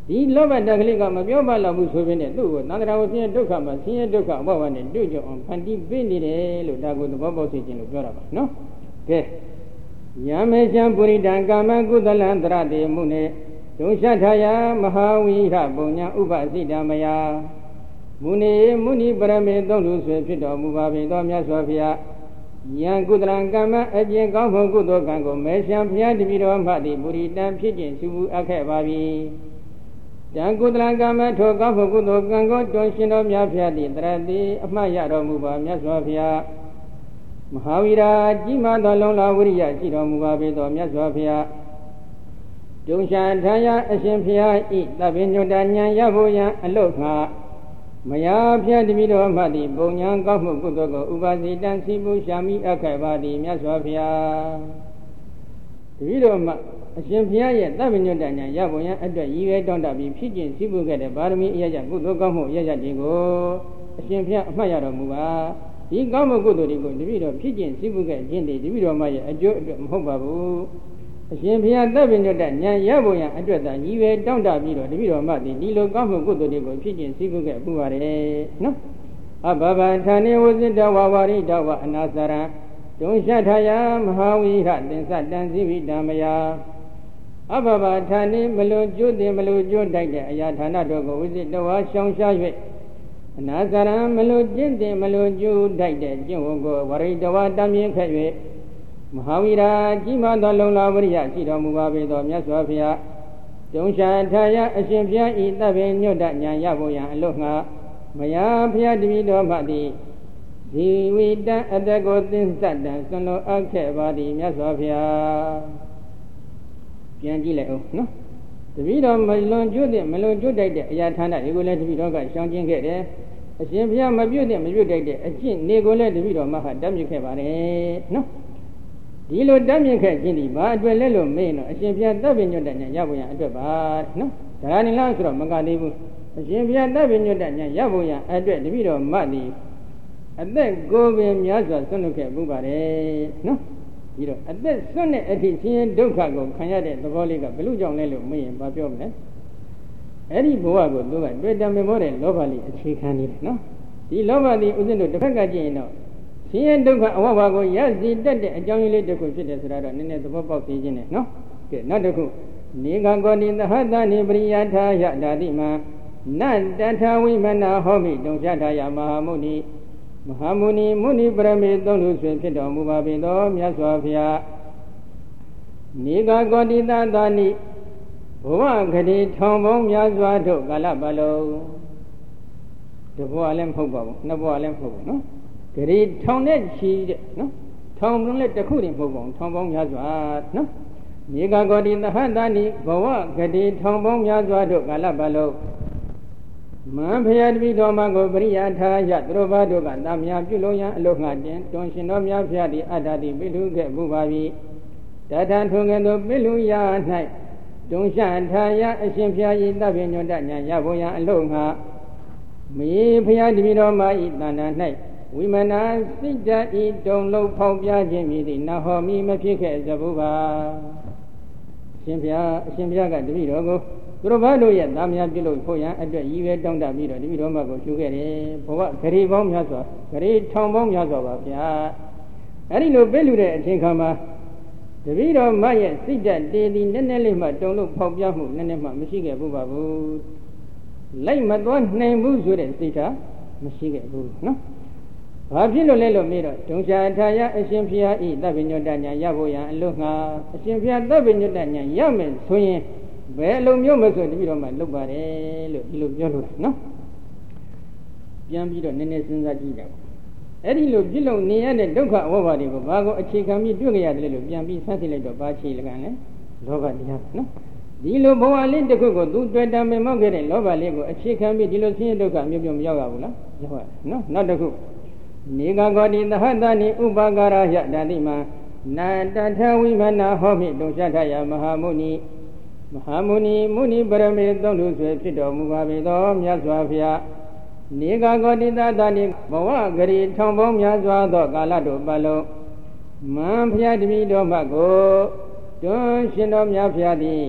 ဒီလောဘတက်ကလေးကမပြောပါတော့ဘူးဆိုပြီးနဲ့သူ့ကိုသန္တရာဝဆင်းရဲဒုက္ခမှာဆင်းရဲဒုက္ခအဘဝနဲ့တွေ့ကြအောင်ဖန်တီးပေးနေတယ်လို့ဒါကိုသဘောပေါက်သိခြင်းလို့ပြောတာပါနော်ကဲယမေရှံပုရိတံကာမကုသလံတရတေမှုနဲ့ဒုရှထာယမဟာဝိဟပုံညာဥပစိတမယမုနိမုနိပရမေသုံးလူဆွေဖြစ်တော်မူပါပေသောမြတ်စွာဘုရားယံကုသလံကမ္မအကျင့်ကောင်းမှုကုသိုလ်ကံကိုမေရှံဘုရားတပည့်တော်မှသည်ပုရိတံဖြစ်ခြင်းစုဘူးအပ်ခဲ့ပါပြီတံကုသလံကမ္မထိုကောင်းမှုကုသိုလ်ကံကိုတွင်ရှင်တော်မြတ်ဘုရားသည်တရတိအမှတ်ရတော်မူပါမြတ်စွာဘုရားမဟာဝိရာကြီးမားသောလုံလဝိရိယရှိတော်မူပါပေသောမြတ်စွာဘုရားဒုရှထာယအရှင်ဘုရားဤသဗ္ဗညုတဉာဏ်ရဖို့ရန်အလုတ်ငါမယားဖျက်တပြီးတော်မှသည်ပုံညာကောင်းမှုကုသိုလ်ကိုဥပါစီတံစီမှုရှာမိအပ်ခဲ့ပါသည်မြတ်စွာဘုရားတပြီးတော်မှအရှင်ဘုရားရဲ့သဗ္ဗညုတဉာဏ်ရဖို့ရန်အတွက်ရည်ရွယ်တောင်းတပြီးဖြစ်ခြင်းစီမှုခဲ့တဲ့ဗာရမီအရရကုသိုလ်ကောင်းမှုအရရတွေကိုအရှင်ဘုရားအမှတ်ရတော်မူပါဒီကောင်းမှုကုသိုလ်တွေကိုတပြီးတော်ဖြစ်ခြင်းစီမှုခဲ့ခြင်းတွေတပြီးတော်မှရဲ့အကျိုးအတွက်မဟုတ်ပါဘူးအရှင်ဘုရားသဗ္ဗညုတဉာဏ်ရဖို့ရန်အတွက်သာရည်ရွယ်တောင်းတပြီးတော့တပြီးတော်မှသည်ဒီလိုကောင်းမှုကုသိုလ်တွေကိုဖြစ်ခြင်းစီမှုခဲ့ပူပါတယ်နော်အဘဗဌာနေဝဇိတဝါဝရိတဝအနာစရံဒုရှထာယမဟာဝိဟသင်္စတံစီဝိတမယအဘဗဌာနေမလွန်ကျွတ်တင်မလွန်ကျွတ်တိုက်တဲ့အရာဌာနတို့ကိုဝဇိတဝါရှောင်ရှား၍အနာစရံမလွန်ကျင့်တင်မလွန်ကျွတ်တိုက်တဲ့ကျင့်ဝတ်ကိုဝရိတဝါတမ်းမြင်ခဲ့၍မဟာဝိရာကြီးမားသောလုံလဝရိယရှိတော်မူပါပေသောမြတ်စွာဘုရားဒုရှထာယအရှင်ဘုရားဤသဗ္ဗညုတဉာဏ်ရဖို့ရန်အလို့ငါမယားဘုရားတပည့်တော်မှသည်ဒီဝိတံအတ္တကိုသင်္စတံဆွန်လိုအပ်ခဲ့ပါသည်မြတ်စွာဘုရားပြန်ကြည့်လိုက်အောင်နော်တပည့်တော်မလွန်ကျွတ်တဲ့မလွန်ကျွတ်တိုက်တဲ့အရာဌာနတွေကိုလည်းတပည့်တော်ကရှောင်ကျဉ်ခဲ့တယ်အရှင်ဘုရားမပြုတ်တဲ့မပြုတ်တိုက်တဲ့အကျင့်နေကိုလည်းတပည့်တော်မှဟာတတ်မြစ်ခဲ့ပါတယ်နော်ဒီလိုတတ်မြင့်ခဲ့ခြင်းဒီဘာအတွက်လဲလို့မေးတော့အရှင်ဘုရားသဗ္ဗညုတဉာဏ်ရဖို့ရန်အတွက်ပါနော်ဒါကနိလားဆိုတော့မကသေးဘူးအရှင်ဘုရားသဗ္ဗညုတဉာဏ်ရဖို့ရန်အတွက်တပည့်တော်မသည်အသက်ကိုယ်ပင်များစွာဆွတ်ခဲ့မှုပါတယ်နော်ဒီတော့အသက်ဆွတ်တဲ့အထိဆင်းရဲဒုက္ခကိုခံရတဲ့သဘောလေးကဘယ်လိုကြောင့်လဲလို့မေးရင်ဘာပြောမလဲအဲ့ဒီဘဝကိုသူကတွေ့တမေမောတဲ့လောဘလေးအခြေခံနေတယ်နော်ဒီလောဘသည်ဥစဉ်တို့တစ်ဖက်ကကြည့်ရင်တော့ဆင်းရဲဒုက္ခအဝဘကိုရစီတတ်တဲ့အကြောင်းရင်းလေးတစ်ခုဖြစ်တယ်ဆိုတာတော့နည်းနည်းသဘောပေါက်သိခြင်းနဲ့နော်ကဲနောက်တစ်ခုနေကကောတိသဟတနိပရိယထာယဓာတိမနတ္တထဝိမနာဟောမိတုံရှထာယမဟာမုနိမဟာမုနိမုနိပရမေသုံးလူဆွေဖြစ်တော်မူပါပေသောမြတ်စွာဘုရားနေကကောတိသသနိဘဝဂတိထောင်ပေါင်းများစွာတို့ကာလပတ်လုံးတဘဝလည်းမဟုတ်ပါဘူးနှစ်ဘဝလည်းမဟုတ်ဘူးနော်ဂရီထောင်နဲ့ချီတဲ့နော်ထောင်လုံးလည်းတစ်ခုတည်းမဟုတ်ပါဘူးထောင်ပေါင်းများစွာနော်မြေကကောတိသဟတနိဘဝဂတိထောင်ပေါင်းများစွာတို့ကာလပတ်လုံးမံဖယာတပိတော်မကိုပရိယာထာယသူတို့ဘာတို့ကသာမြာပြုလို့ရန်အလို့ငှတင်တွန်ရှင်တော်များဖျားသည်အတ္တတိပိထုခဲ့မှုပါပြီတထံထုံကဲ့သို့ပိလူရာ၌တွန်ရှထာယအရှင်ဖျား၏သဗ္ဗညုတဉာဏ်ရဖို့ရန်အလို့ငှမေဖယာတပိတော်မ၏တဏ္ဍာ၌ဝိမနာစိတ်တဤတုံလုံးဖောက်ပြခြင်းမြည်သည်နဟောမိမဖြစ်ခဲ့သဘူးပါအရှင်ဘုရားအရှင်ဘုရားကတပည့်တော်ကိုသူတို့ဘာလို့ရဲ့သားများပြုလို့ဖို့ရန်အတွက်ရည်ရွယ်တောင်းတပြီးတော့တပည့်တော်မကိုပြုခဲ့တယ်ဘဝဂရေပေါင်းများစွာဂရေထောင်ပေါင်းများစွာပါဗျာအဲ့ဒီလိုပြည့်လူတဲ့အချိန်ခါမှာတပည့်တော်မရဲ့စိတ်ဓာတ်တည်သည်နည်းနည်းလေးမှတုံလို့ဖောက်ပြမှုနည်းနည်းမှမရှိခဲ့ဘူးပါဘူးလိုက်မသွားနိုင်ဘူးဆိုတဲ့စိတ်ဓာတ်မရှိခဲ့ဘူးနော်ဘာဖြစ်လို့လဲလို့မေးတော့ဒုံရှာထာယအရှင်ဘုရားဤသဗ္ဗညုတဉာဏ်ရဖို့ရန်အလို့ငှာအရှင်ဘုရားသဗ္ဗညုတဉာဏ်ရမယ်ဆိုရင်ဘယ်လိုမျိုးမဆိုတပည့်တော်မှလုပ်ပါတယ်လို့ဒီလိုပြောလို့နော်ပြန်ပြီးတော့နည်းနည်းစဉ်းစားကြည့်ကြပါအဲ့ဒီလိုပြည့်လုံနေရတဲ့ဒုက္ခအဝဘတွေကိုဘာကိုအခြေခံပြီးတွေ့ကြရတယ်လို့ပြန်ပြီးဆန်းစစ်လိုက်တော့ဘာချေလကန်လဲလောဘတရားနော်ဒီလိုဘဝလေးတစ်ခုကိုသူတွေ့တံမေမောက်ခဲ့တဲ့လောဘလေးကိုအခြေခံပြီးဒီလိုဆင်းရဲဒုက္ခမျိုးမျိုးမရောက်ရဘူးလားရောက်ရတယ်နော်နောက်တစ်ခုနေကကောတိသဟတနိဥပါကာရယဓာတိမနတ္တထဝိမနာဟောမိတုံရှထာယမဟာမုနိမဟာမုနိမုနိပရမေသုံးလူဆွေဖြစ်တော်မူပါပေသောမြတ်စွာဘုရားနေကကောတိသတနိဘဝဂရီထောင်ပေါင်းများစွာသောကာလတို့ပတ်လုံးမံဘုရားတပည့်တော်မှကိုတွန်းရှင်တော်မြတ်ဘုရားသည်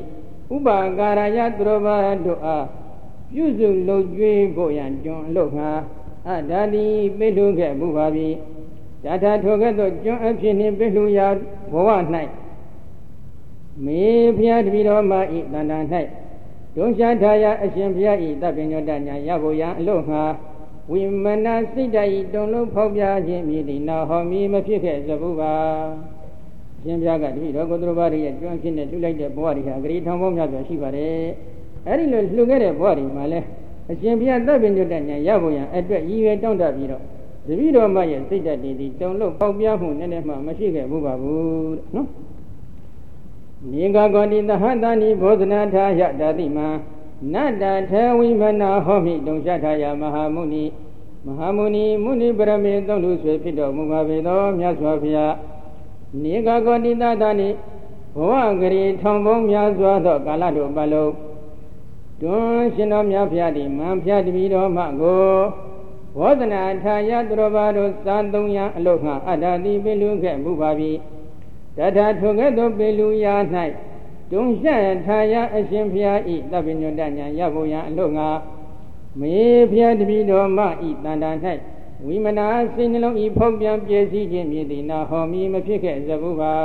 ဥပါကာရယသူတော်ဘာတို့အားပြုစုလုပ်ကြွေးဖို့ရန်ကျွန်းအလို့ငါအဒါတိပိလှူခဲ့မှုပါပြီဒါထာထိုကဲ့သို့ကျွန်းအဖြစ်နှင့်ပိလှူရာဘဝ၌မေဖျားတပည့်တော်မဤတဏ္ဍာ၌ဒုံရှာထာယအရှင်ဘုရားဤတပ္ပညောတညာရဖို့ရန်အလို့ငါဝိမနစိတ်တဤတုံလုံးဖောက်ပြခြင်းမြည်သည်နာဟောမီမဖြစ်ခဲ့သဘူးပါအရှင်ဘုရားကတပည့်တော်ကိုသူတော်ဘာတွေရဲ့ကျွမ်းဖြစ်နေလှူလိုက်တဲ့ဘဝတွေဟာဂရီထောင်ပေါင်းများစွာရှိပါတယ်အဲ့ဒီလိုလှူခဲ့တဲ့ဘဝတွေမှာလဲအရှင်ဘုရားတပ္ပညောတညာရဖို့ရန်အတွက်ရည်ရွယ်တောင့်တပြီးတော့တပည့်တော်မရဲ့စိတ်တတည်သည်တုံလုံးဖောက်ပြမှုနည်းနည်းမှမရှိခဲ့ဘူးပါဘူးတဲ့နော်နေကကောတိသဟတနိဘောဇနာထာယဓာတိမံနတ္တထေဝိမနာဟောမိတုံရှထာယမဟာမုနိမဟာမုနိမုနိပရမေသုံးလူဆွေဖြစ်တော်မူပါပေသောမြတ်စွာဘုရားနေကကောတိသတနိဘဝဂရီထောင်ပေါင်းများစွာသောကာလတို့ပတ်လုံးတွန်းရှင်တော်မြတ်ဘုရားသည်မံဖျားတပည့်တော်မှကိုဘောဇနာထာယသူတော်ဘာတို့သာသုံးရန်အလို့ငှအတ္တတိပိလူခဲ့မှုပါပြီတထာထိုကဲ့သို့ပိလူရာ၌တုံရှထာယအရှင်ဘုရားဤတပ္ပညောတညာရဖို့ရန်အလို့ငါမေဘုရားတပည့်တော်မဤတန်တာ၌ဝိမနာစိတ်နှလုံးဤဖောက်ပြန်ပြည့်စည်ခြင်းမြည်သည်နာဟောမီမဖြစ်ခဲ့သဘူးပါ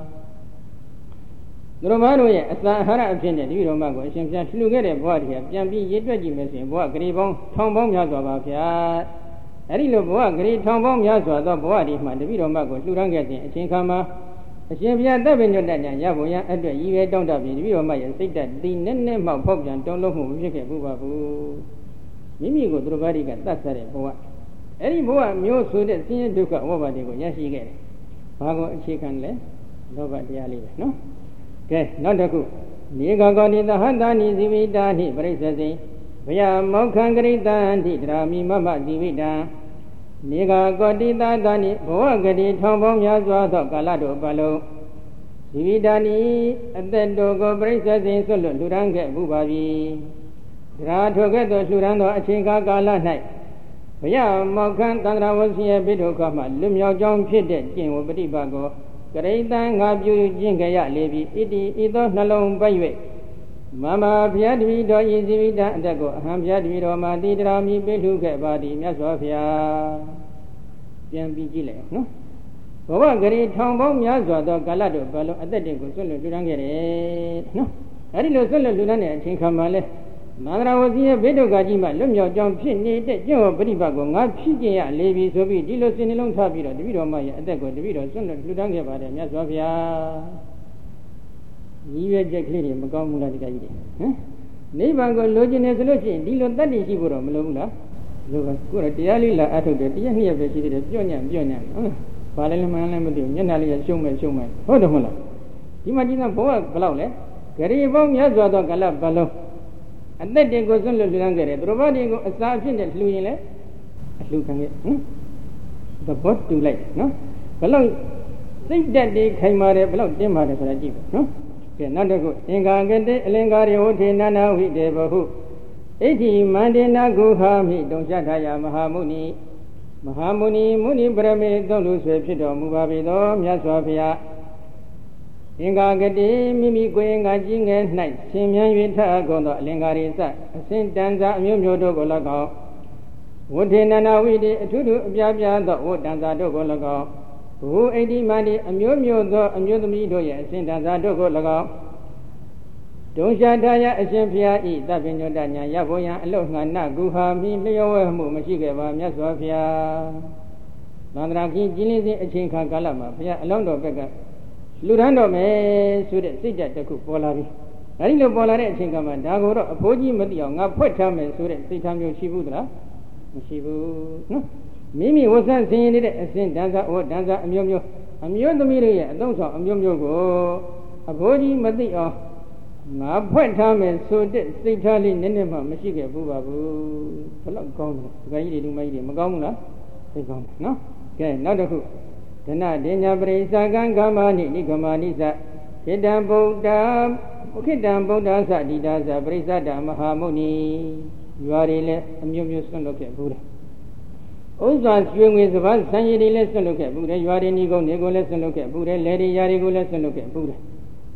သူတော်ဘာတို့ရဲ့အစာအာဟာရအဖြစ်နဲ့တပည့်တော်မကိုအရှင်ဘုရားလှူခဲ့တဲ့ဘဝတည်းပြန်ပြီးရည်တွက်ကြည့်မယ်ဆိုရင်ဘဝဂရီပေါင်းထောင်ပေါင်းများစွာပါဗျာအဲ့ဒီလိုဘဝဂရီထောင်ပေါင်းများစွာသောဘဝဒီမှာတပည့်တော်မကိုလှူဒန်းခဲ့ခြင်းအချိန်ခါမှာအရှင်ဘုရားတပ္ပညောတညာရဖို့ရန်အတွက်ရည်ရွယ်တောင့်တပြီးတပည့်တော်မရဲ့စိတ်ဓာတ်ဒီနည်းနည်းမှဖောက်ပြန်တုံ့လုံးမှုမဖြစ်ခဲ့ဘူးပါဘူးမိမိကိုသူတော်ဘာတွေကတတ်ဆတဲ့ဘဝအဲ့ဒီဘဝမျိုးဆိုတဲ့ဆင်းရဲဒုက္ခဝဘတွေကိုရရှိခဲ့တယ်ဘာကိုအခြေခံလဲလောဘတရားလေးပဲနော်ကဲနောက်တစ်ခုနေကကောတိသဟတနိဇိဝိတာနိပရိစ္ဆေစိဘယမောက္ခံဂရိတံတိတရာမိမမဇိဝိတံနေကကောတိသတနိဘဝဂတိထောင်ပေါင်းများစွာသောကာလတို့ပတ်လုံးဇိဝိတာနိအသက်တို့ကိုပရိစ္ဆေစိဆွတ်လွတ်လှူဒန်းခဲ့မှုပါပြီဒရာထိုကဲ့သို့လှူဒန်းသောအချိန်ကာလ၌ဘယမောက္ခံသံဃာဝဆင်းရဲပိဋကမှလွမြောက်ကြောင်းဖြစ်တဲ့ကျင့်ဝပฏิပတ်ကိုကရိတံငါပြုကျင့်ကြရလေပြီဣတိဤသောနှလုံးပိုက်၍မမဘုရားတပည့်တော်ဤဇိဝိတံအတက်ကိုအဟံဘုရားတပည့်တော်မှာတိတရာမိပိလှုခဲ့ပါသည်မြတ်စွာဘုရားပြန်ပြီးကြည့်လိုက်နော်ဘဝဂရီထောင်ပေါင်းများစွာသောကာလတို့ဘလုံးအသက်တွေကိုဆွတ်လွတ်ထူထမ်းခဲ့တယ်နော်အဲဒီလိုဆွတ်လွတ်ထူထမ်းတဲ့အချိန်ခါမှာလဲမန္တရာဝစီရဲ့ဘေးဒုက္ခကြီးမှလွတ်မြောက်ကြောင်းဖြစ်နေတဲ့ကျင့်ဝတ်ပฏิပတ်ကိုငါဖြစ်ကျင်ရလေပြီဆိုပြီးဒီလိုစိတ်နှလုံးထားပြီးတော့တပည့်တော်မရဲ့အသက်ကိုတပည့်တော်ဆွတ်လွတ်ထူထမ်းခဲ့ပါတယ်မြတ်စွာဘုရားညီရွယ်ချက်ကလေးတွေမကောင်းဘူးလားဒီကကြီးတွေဟမ်နိဗ္ဗာန်ကိုလိုချင်တယ်ဆိုလို့ရှိရင်ဒီလိုတတ်တည်ရှိဖို့တော့မလိုဘူးလားလိုပါကိုယ်တရားလေးလာအထုတ်တယ်တရားနှစ်ရက်ပဲရှိသေးတယ်ပြော့ညံ့ပြော့ညံ့ဟုတ်လားဘာလဲလည်းမှန်းလည်းမသိဘူးမျက်နှာလေးရှုံးမဲ့ရှုံးမဲ့ဟုတ်တယ်မဟုတ်လားဒီမှာကြည့်တဲ့ဘဝဘယ်လောက်လဲဂရီပေါင်းများစွာသောကာလပတ်လုံးအသက်တွေကိုဆွတ်လွတ်လှူဒန်းခဲ့တယ်သူတို့ဘာတွေကိုအစာအဖြစ်နဲ့လှူရင်လည်းအလှူခံခဲ့ဟမ်သဘောတူလိုက်နော်ဘယ်လောက်စိတ်ဓာတ်တွေခိုင်မာတယ်ဘယ်လောက်တင်းမာတယ်ဆိုတာကြည့်ပါနော်ကဲနောက်တစ်ခုအင်္ဂါကတိအလင်္ကာရေဝထေနနာဝိတေဘဟုဣတိမန္တေနဂုဟာမိတုံရှထာယမဟာမုနိမဟာမုနိမုနိပရမေသုံးလူဆွေဖြစ်တော်မူပါပေသောမြတ်စွာဘုရားအင်္ဂါကတိမိမိကိုယ်အင်္ဂါကြီးငယ်၌ရှင်မြန်း၍ထအကုန်သောအလင်္ကာရိစအစဉ်တန်စာအမျိုးမျိုးတို့ကို၎င်းဝဋ္ဌေနနာဝိတိအထုထုအပြားပြားသောဝဋ္တန်စာတို့ကို၎င်းဘုအိတိမန္တိအမျိုးမျိုးသောအမျိုးသမီးတို့ရဲ့အစဉ်တန်စာတို့ကို၎င်းဒုံရှာထာယအရှင်ဘုရားဤတပ္ပညောတညာရဖို့ရန်အလုငှဏဂုဟာမိလျောဝဲမှုမရှိခဲ့ပါမြတ်စွာဘုရားသန္တရာကြီးကျင်းလင်းစဉ်အချိန်ခါကာလမှာဘုရားအလောင်းတော်ဘက်ကလူထမ်းတော်မယ်ဆိုတဲ့စိတ်ဓာတ်တစ်ခုပေါ်လာပြီအဲဒီလိုပေါ်လာတဲ့အချိန်ကမှဒါကိုတော့အဖိုးကြီးမသိအောင်ငါဖွက်ထားမယ်ဆိုတဲ့စိတ်ထားမျိုးရှိဘူးသလားမရှိဘူးနော်မိမိဝတ်ဆန့်ဆင်ရင်တဲ့အစဉ်ဒဏ္ဍာဝတ်ဒဏ္ဍာအမျိုးမျိုးအမျိုးသမီးတွေရဲ့အသုံးဆောင်အမျိုးမျိုးကိုအဖိုးကြီးမသိအောင်ငါဖွက်ထားမယ်ဆိုတဲ့စိတ်ထားလေးနည်းနည်းမှမရှိခဲ့ဘူးပါဘူးဘယ်တော့ကောင်းတယ်ဒကာကြီးတွေလူမကြီးတွေမကောင်းဘူးလားသိကောင်းတယ်နော်ကဲနောက်တစ်ခုဒနဒေညာပရိစ္ဆာကံကမ္မာနိနိဂမနိသခေတံဗုဒ္ဓခေတံဗုဒ္ဓသတိတာသပရိစ္ဆဒမဟာမုနိရွာတွေလည်းအမျိုးမျိုးဆွန့်လွတ်ခဲ့ဘူးတယ်ဥစ္စာကျွေးငွေစပါးဆံရည်တွေလည်းဆွန့်လွတ်ခဲ့ဘူးတယ်ရွာတွေနေကုန်နေကုန်လည်းဆွန့်လွတ်ခဲ့ဘူးတယ်လယ်တွေယာတွေကိုလည်းဆွန့်လွတ်ခဲ့ဘူးတယ်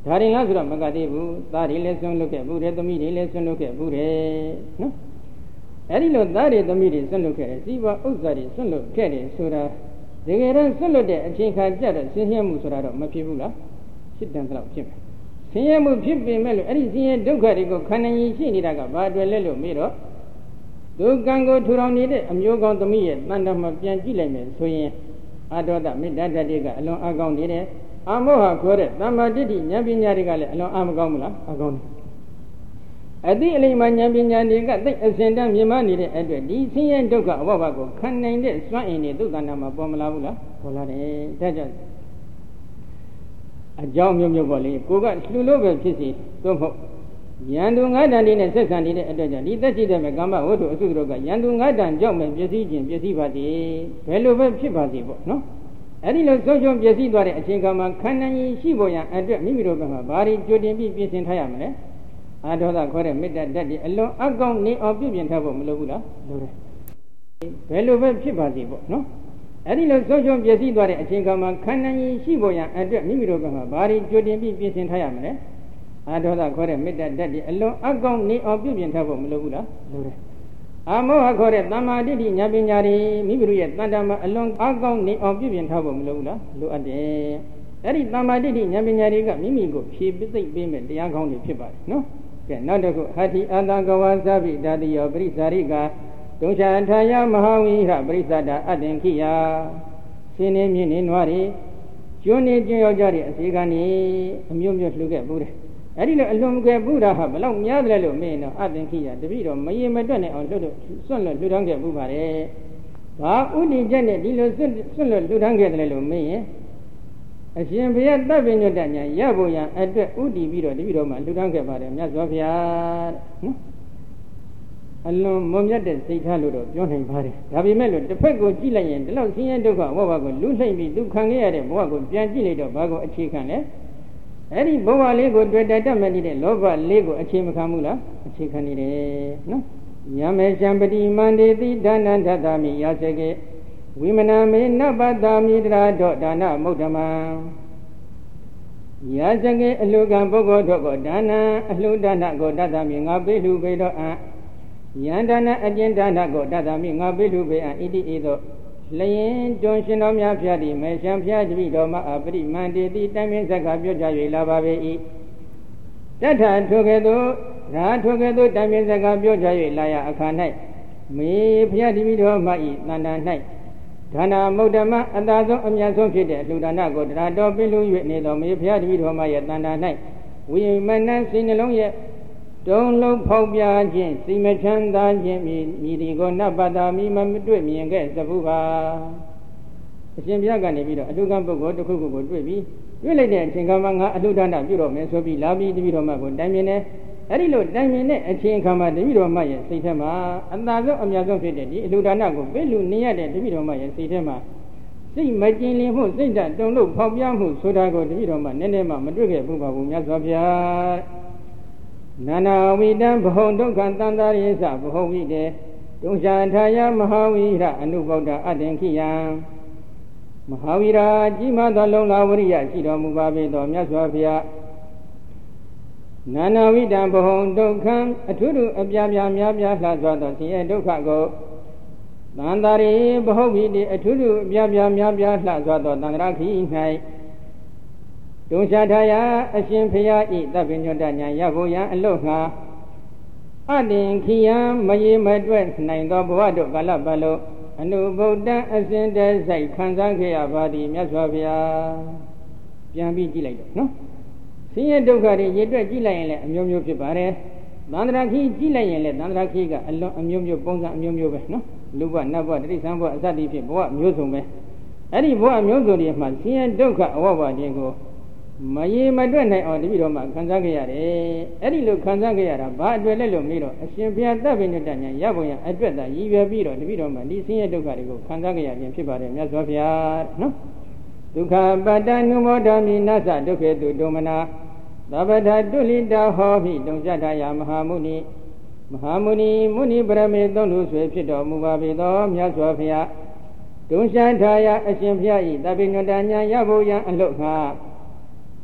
ဒါရင်လားဆိုတော့မကသေးဘူးသားတွေလည်းဆွန့်လွတ်ခဲ့ဘူးတဲ့သမီးတွေလည်းဆွန့်လွတ်ခဲ့ဘူးတဲ့နော်အဲ့ဒီလိုသားတွေသမီးတွေဆွန့်လွတ်ခဲ့တယ်စီးပွားဥစ္စာတွေဆွန့်လွတ်ခဲ့တယ်ဆိုတာတကယ်တော့ဆွန့်လွတ်တဲ့အချိန်ခါကျတော့ဆင်းရဲမှုဆိုတာတော့မဖြစ်ဘူးလားဖြစ်တယ်ဆိုတော့ဖြစ်မယ်ဆင်းရဲမှုဖြစ်ပေမဲ့လို့အဲ့ဒီဆင်းရဲဒုက္ခတွေကိုခန္ဓာကြီးရှိနေတာကဘာအတွက်လဲလို့မေးတော့ဒုက္ခကိုထူထောင်နေတဲ့အမျိုးကောင်းသမီးရဲ့တန်တမှာပြန်ကြည့်လိုက်မယ်ဆိုရင်အာဒေါသမေတ္တာဓာတ်တွေကအလွန်အကောင်းနေတယ်အာမောဟခေါ်တဲ့သမ္မာဒိဋ္ဌိဉာဏ်ပညာတွေကလည်းအလွန်အမကောင်းဘူးလားအကောင်းတယ်အတိအလိမ္မာဉာဏ်ပညာတွေကသိအစဉ်တန်းမြင်မနေတဲ့အတွက်ဒီဆင်းရဲဒုက္ခအဘဘကိုခံနိုင်တဲ့စွမ်းအင်တွေသူ့တဏ္ဍာမှာပေါ်မလာဘူးလားပေါ်လာတယ်ဒါကြောင့်အကြောင်းမျိုးမျိုးပေါ့လေကိုကလှူလို့ပဲဖြစ်စီသို့မဟုတ်ယန္တုငါးတန်ဒီနဲ့ဆက်ဆံနေတဲ့အတွက်ကြောင့်ဒီသက်ရှိတဲ့မဲ့ကမ္မဝတ္ထုအစုတို့ကယန္တုငါးတန်ကြောင့်ပဲပျက်စီးခြင်းပျက်စီးပါစေဘယ်လိုပဲဖြစ်ပါစေပေါ့နော်အဲ့ဒီလိုဆုံးရှုံးပျက်စီးသွားတဲ့အချိန်ကမှခန္ဓာကြီးရှိပေါ်ရန်အတွက်မိမိတို့ကမှဘာတွေကြိုတင်ပြီးပြင်ဆင်ထားရမလဲအာဒေါသခေါ်တဲ့မေတ္တာဓာတ်တွေအလွန်အကောင်းနေအောင်ပြုပြင်ထားဖို့မလိုဘူးလားလိုတယ်ဘယ်လိုပဲဖြစ်ပါစေပေါ့နော်အဲ့ဒီလိုဆုံးရှုံးပျက်စီးသွားတဲ့အချိန်ကမှခန္ဓာကြီးရှိပေါ်ရန်အတွက်မိမိတို့ကမှဘာတွေကြိုတင်ပြီးပြင်ဆင်ထားရမလဲအာဒေါသခေါ်တဲ့မေတ္တာဓာတ်တွေအလွန်အကောင်းနေအောင်ပြုပြင်ထားဖို့မလိုဘူးလားလိုတယ်အာမောဟခေါ်တဲ့သမ္မာဒိဋ္ဌိဉာဏ်ပညာတွေမိမိတို့ရဲ့တဏ္ဍာမှာအလွန်အကောင်းနေအောင်ပြုပြင်ထားဖို့မလိုဘူးလားလိုအပ်တယ်အဲ့ဒီသမ္မာဒိဋ္ဌိဉာဏ်ပညာတွေကမိမိကိုဖြည့်ပိသိမ့်ပေးမဲ့တရားကောင်းတွေဖြစ်ပါတယ်နော်ကဲနောက်တစ်ခုဟတိအာတံကဝါသဗ္ဗိဓာတိယောပရိစ္ဆာရိကာဒုံချာထာယမဟာဝိဟပရိစ္ဆဒာအတ္တင်ခိယစင်းနေမြင့်နေနွားတွေကျွန်းနေကျွန်းရောက်ကြတဲ့အစီကနေအမျိုးမျိုးလှူခဲ့ဘူးတယ်အဲ့ဒီလိုအလွန်ကဲဘုရားဟာဘလောက်များတယ်လို့မင်းတော့အသင်္ခိယတပည့်တော်မရင်မတွက်နဲ့အောင်လှုပ်လို့စွန့်လွတ်လှူဒန်းခဲ့ဘူးပါတယ်။ဘာဥဒိချက်နဲ့ဒီလိုစွန့်စွန့်လွတ်လှူဒန်းခဲ့တယ်လို့မင်းရင်အရှင်ဘုရားတပ်ပင်ညွတ်တညာရဖို့ရန်အတွက်ဥတည်ပြီးတော့တပည့်တော်မှလှူဒန်းခဲ့ပါတယ်မြတ်စွာဘုရားတဲ့နော်။အလွန်မွန်မြတ်တဲ့စိတ်ထားလို့တော့ပြောနိုင်ပါတယ်။ဒါပေမဲ့လို့တစ်ဖက်ကိုကြည့်လိုက်ရင်ဒီလောက်ဆင်းရဲဒုက္ခဘဝကိုလူနှိမ့်ပြီးဒုက္ခခံရတဲ့ဘဝကိုပြန်ကြည့်လိုက်တော့ဘာကိုအခြေခံလဲအဲ့ဒီဘဝလေးကိုတွေ့တတ်မဲ့နေတဲ့လောဘလေးကိုအခြေမခံဘူးလားအခြေခံနေတယ်နော်ညမေရှံပတိမန္တေတိဒါနန္တသမိယာစေကေဝိမနာမေနပတ္တာမိတရာဒောဒါနမုဒ္ဓမံယာစေကေအလှကံပုဂ္ဂိုလ်တို့ကိုဒါနအလှဒါနကိုတတ်သမိငါပေးလူပေးတော့အယန္ဒါနအကျဉ်ဒါနကိုတတ်သမိငါပေးလူပေးအဣတိဧသောလျင်တွန်ရှင်တော်များဖျားသည်မေရှံဖျားတပိတော်မှာအပရိမန္တေတိတိုင်ပင်ဇက်ကပြောကြ၍လာပါပေ၏တထထိုကဲ့သို့ရာထိုကဲ့သို့တိုင်ပင်ဇက်ကပြောကြ၍လာရအခါ၌မေဖျားတပိတော်မှာဤတဏ္ဍာ၌ဒါနမုဒ္ဓမအသာဆုံးအမြတ်ဆုံးဖြစ်တဲ့အလှူဒါနကိုတရားတော်ပြုလို့၍နေတော်မေဖျားတပိတော်မှာရဲ့တဏ္ဍာ၌ဝိမနစိနှလုံးရဲ့တုံးလုံးဖောက်ပြခြင်းစိမချမ်းသာခြင်းမြည်မြည်ဒီကိုနတ်ပတ္တာမိမမတွေ့မြင်ခဲ့သဘူးပါအရှင်ဘုရားကနေပြီးတော့အလှကံပုဂ္ဂိုလ်တစ်ခုခုကိုတွေ့ပြီးတွေ့လိုက်တဲ့အချိန်ကမှငါအလှဒါနပြုတော့မယ်ဆိုပြီးလာပြီးတပည့်တော်မကိုတိုင်မြင်တယ်အဲ့ဒီလိုတိုင်မြင်တဲ့အချိန်ခါမှာတပည့်တော်မရဲ့စိတ်ထဲမှာအသာဆုံးအများဆုံးဖြစ်တဲ့ဒီအလှဒါနကိုပေးလူနေရတဲ့တပည့်တော်မရဲ့စိတ်ထဲမှာစိတ်မကျင်လင်မှုစိတ်ဓာတ်တုံ့လို့ဖောက်ပြမှုဆိုတာကိုတပည့်တော်မနည်းနည်းမှမတွေ့ခဲ့ဘူးပါဘူးမြတ်စွာဘုရားနာနာဝိတံဘဟုံဒုက္ခသန္တာရိသဘဟုံဝိတေဒုံရှာထာယမဟာဝိရအနုဗုဒ္ဓအတ္တင်ခိယံမဟာဝိရာကြီးမားသောလုံလာဝရိယရှိတော်မူပါပေသောမြတ်စွာဘုရားနာနာဝိတံဘဟုံဒုက္ခံအထုထုအပြားပြားများပြားလှစွာသောဆင်းရဲဒုက္ခကိုသန္တာရိဘဟုဝိတေအထုထုအပြားပြားများပြားလှစွာသောသန္တရာခိ၌ဒုံရှာထာယအရှင်ဖရာဤသဗ္ဗညုတ္တညာရဖို့ရန်အလို့ငှာအတင်ခိယံမရေမတွက်နိုင်သောဘဝတို့ကာလပတ်လုံးအနုဗုဒ္ဓအစဉ်တည်းဆိုင်ခံစားခဲ့ရပါသည်မြတ်စွာဘုရားပြန်ပြီးကြည့်လိုက်တော့နော်ဆင်းရဲဒုက္ခတွေရေတွက်ကြည့်လိုက်ရင်လည်းအမျိုးမျိုးဖြစ်ပါတယ်သန္တရာခိကြည့်လိုက်ရင်လည်းသန္တရာခိကအလွန်အမျိုးမျိုးပုံစံအမျိုးမျိုးပဲနော်လူဘနတ်ဘတိရိစ္ဆာန်ဘအစသည်ဖြစ်ဘဝမျိုးစုံပဲအဲ့ဒီဘဝမျိုးစုံတွေမှာဆင်းရဲဒုက္ခအဝဘခြင်းကိုမရေမတွက်နိုင်အောင်တပည့်တော်မှခံစားခဲ့ရတယ်အဲ့ဒီလိုခံစားခဲ့ရတာဘာအတွက်လဲလို့မေးတော့အရှင်ဘုရားသဗ္ဗညုတ္တညာရဖို့ရအတွက်သာရည်ရွယ်ပြီးတော့တပည့်တော်မှဒီဆင်းရဲဒုက္ခတွေကိုခံစားခဲ့ရခြင်းဖြစ်ပါတယ်မြတ်စွာဘုရားနော်ဒုက္ခပတ္တနုမောဒာမိနသဒုက္ခေတုဒုမနာသဗ္ဗဒတုလိတာဟောမိတုံဇတ္ထယမဟာမုနိမဟာမုနိမုနိပရမေသုံးလူဆွေဖြစ်တော်မူပါပေသောမြတ်စွာဘုရားဒုံရှာထာယအရှင်ဘုရားဤသဗ္ဗညုတ္တညာရဖို့ရအလို့ငှာ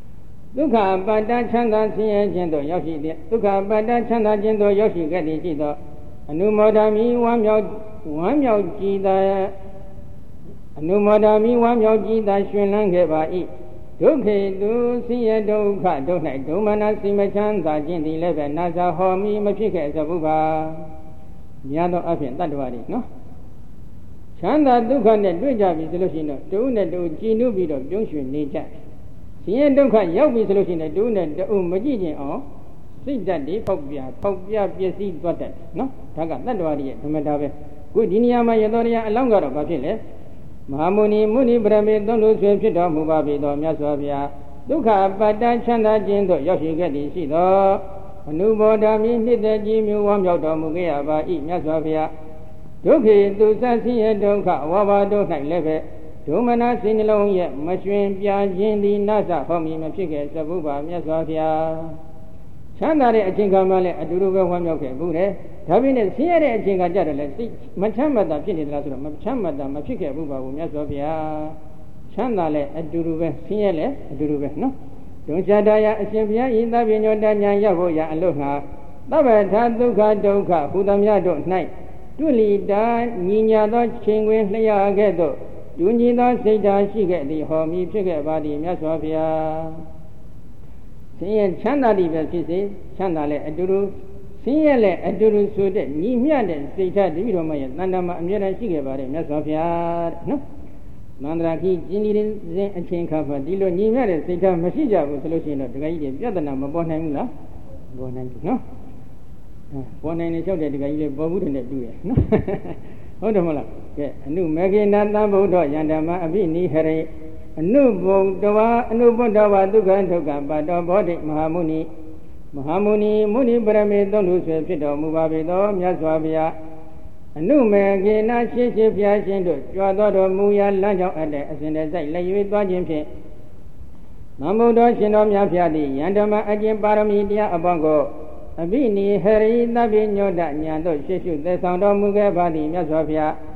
ဒုက္ခပတ္တချမ်းသာဆင်းရဲခြင်းသို့ရောက်ရှိတဲ့ဒုက္ခပတ္တချမ်းသာခြင်းသို့ရောက်ရှိခဲ့သည်ရှိသောအနုမောဒမိဝမ်းမြောက်ဝမ်းမြောက်ကြည်သာအနုမောဒမိဝမ်းမြောက်ကြည်သာရှင်လန်းခဲ့ပါ၏ဒုက္ခေတုဆင်းရဲဒုက္ခဒုက္ခ၌ဒုမနစိမချမ်းသာခြင်းသည်လည်းပဲနာဇာဟောမိမဖြစ်ခဲ့သဘုပါများသောအဖြစ်တတ္တဝါတွေနော်ချမ်းသာဒုက္ခနဲ့တွေ့ကြပြီဆိုလို့ရှိရင်တော့တူနဲ့တူကြည်နုပြီးတော့ပြုံးရွှင်နေကြတယ်ဆင်းရဲဒုက္ခရောက်ပြီဆိုလို့ရှိရင်တူနဲ့တူမကြည့်ကျင်အောင်စိတ်ဓာတ်တွေပေါက်ပြပေါက်ပြပျက်စီးသွားတတ်တယ်နော်ဒါကတတ္တဝါတွေရဲ့ဓမ္မတာပဲခုဒီနေရာမှာရသောတရားအလောင်းကတော့ဘာဖြစ်လဲမဟာမုနီမုနီဗရမေသုံးလို့ဆွေဖြစ်တော်မူပါပြီတော်မြတ်စွာဘုရားဒုက္ခပတ္တချမ်းသာခြင်းတို့ရောက်ရှိခဲ့သည်ရှိသောအနုဘောဓမိနှစ်သက်ကြီးမျိုးဝမ်းမြောက်တော်မူခဲ့ရပါ၏မြတ်စွာဘုရားဒုက္ခေသူဆဆင်းရဲဒုက္ခဝါဘာတို့၌လည်းပဲဒုမနစိနှလုံးရဲ့မရွှင်ပြခြင်းသည်နာသဟောမီမဖြစ်ခဲ့သဘုပါမြတ်စွာဘုရားချမ်းသာတဲ့အချိန်ကမှလည်းအတူတူပဲဝမ်းမြောက်ခဲ့ဘူးလေဒါပေမဲ့ဆင်းရဲတဲ့အချိန်ကကြတော့လည်းစိတ်မချမ်းမသာဖြစ်နေသလားဆိုတော့မချမ်းမသာမဖြစ်ခဲ့ဘူးပါဘူးမြတ်စွာဘုရားချမ်းသာလည်းအတူတူပဲဆင်းရဲလည်းအတူတူပဲနော်ဒုံချတာယအရှင်ဘုရားဤသဗ္ဗညောတညာရောက်ဖို့ရအလို့ငါသဗ္ဗထာဒုက္ခဒုက္ခဟူသမျှတို့၌တွလီတာညီညာသောချိန်ခွင်လျှာခဲ့သို့ဒုညီသောစိတ်ဓာတ်ရှိခဲ့သည်ဟောမီဖြစ်ခဲ့ပါသည်မြတ်စွာဘုရားဆင်းရဲချမ်းသာသည်ပဲဖြစ်စေချမ်းသာလည်းအတူတူဆင်းရဲလည်းအတူတူဆိုတဲ့ညီမျှတဲ့စိတ်ဓာတ်တတိတော်မရဲ့တန်တမှာအမြဲတမ်းရှိခဲ့ပါတယ်မြတ်စွာဘုရားတဲ့နော်မန္တရာကြီးကျင်းဒီရင်အချင်းခါမှာဒီလိုညီမျှတဲ့စိတ်ဓာတ်မရှိကြဘူးဆိုလို့ရှိရင်တော့ဒကာကြီးတွေပြဿနာမပေါ်နိုင်ဘူးလားပေါ်နိုင်ဘူးနော်ပေါ်နိုင်နေလျှောက်တဲ့ဒကာကြီးတွေပေါ်ဘူးတဲ့တူရနော်ဟုတ်တယ်မဟုတ်လားကဲအနုမေခေနသံဗုဒ္ဓယန္တမအဘိနိဟရေအနုဘုံတဝါအနုဘုဒ္ဓဝါဒုက္ခဒုက္ခပါတော်ဘောဓိမဟာမုနီမဟာမုနီမုနီပရမေသုံးလူဆွေဖြစ်တော်မူပါပေသောမြတ်စွာဘုရားအနုမေခေနရှင်းရှင်းဘုရားရှင်တို့ကြွားတော်တော်မူရာလမ်းကြောင်းအပ်တဲ့အစဉ်တစိုက်လက်ရွေးသွားခြင်းဖြင့်မမုဒ္ဒောရှင်တော်မြတ်ဖျားသည်ယန္တမအကျင့်ပါရမီတရားအပေါင်းကိုအဘိနိဟရိသဗ္ဗညောတညာတို့ရှေ့ရှုသက်ဆောင်တော်မူခဲ့ပါသည်မြတ်စွာဘုရား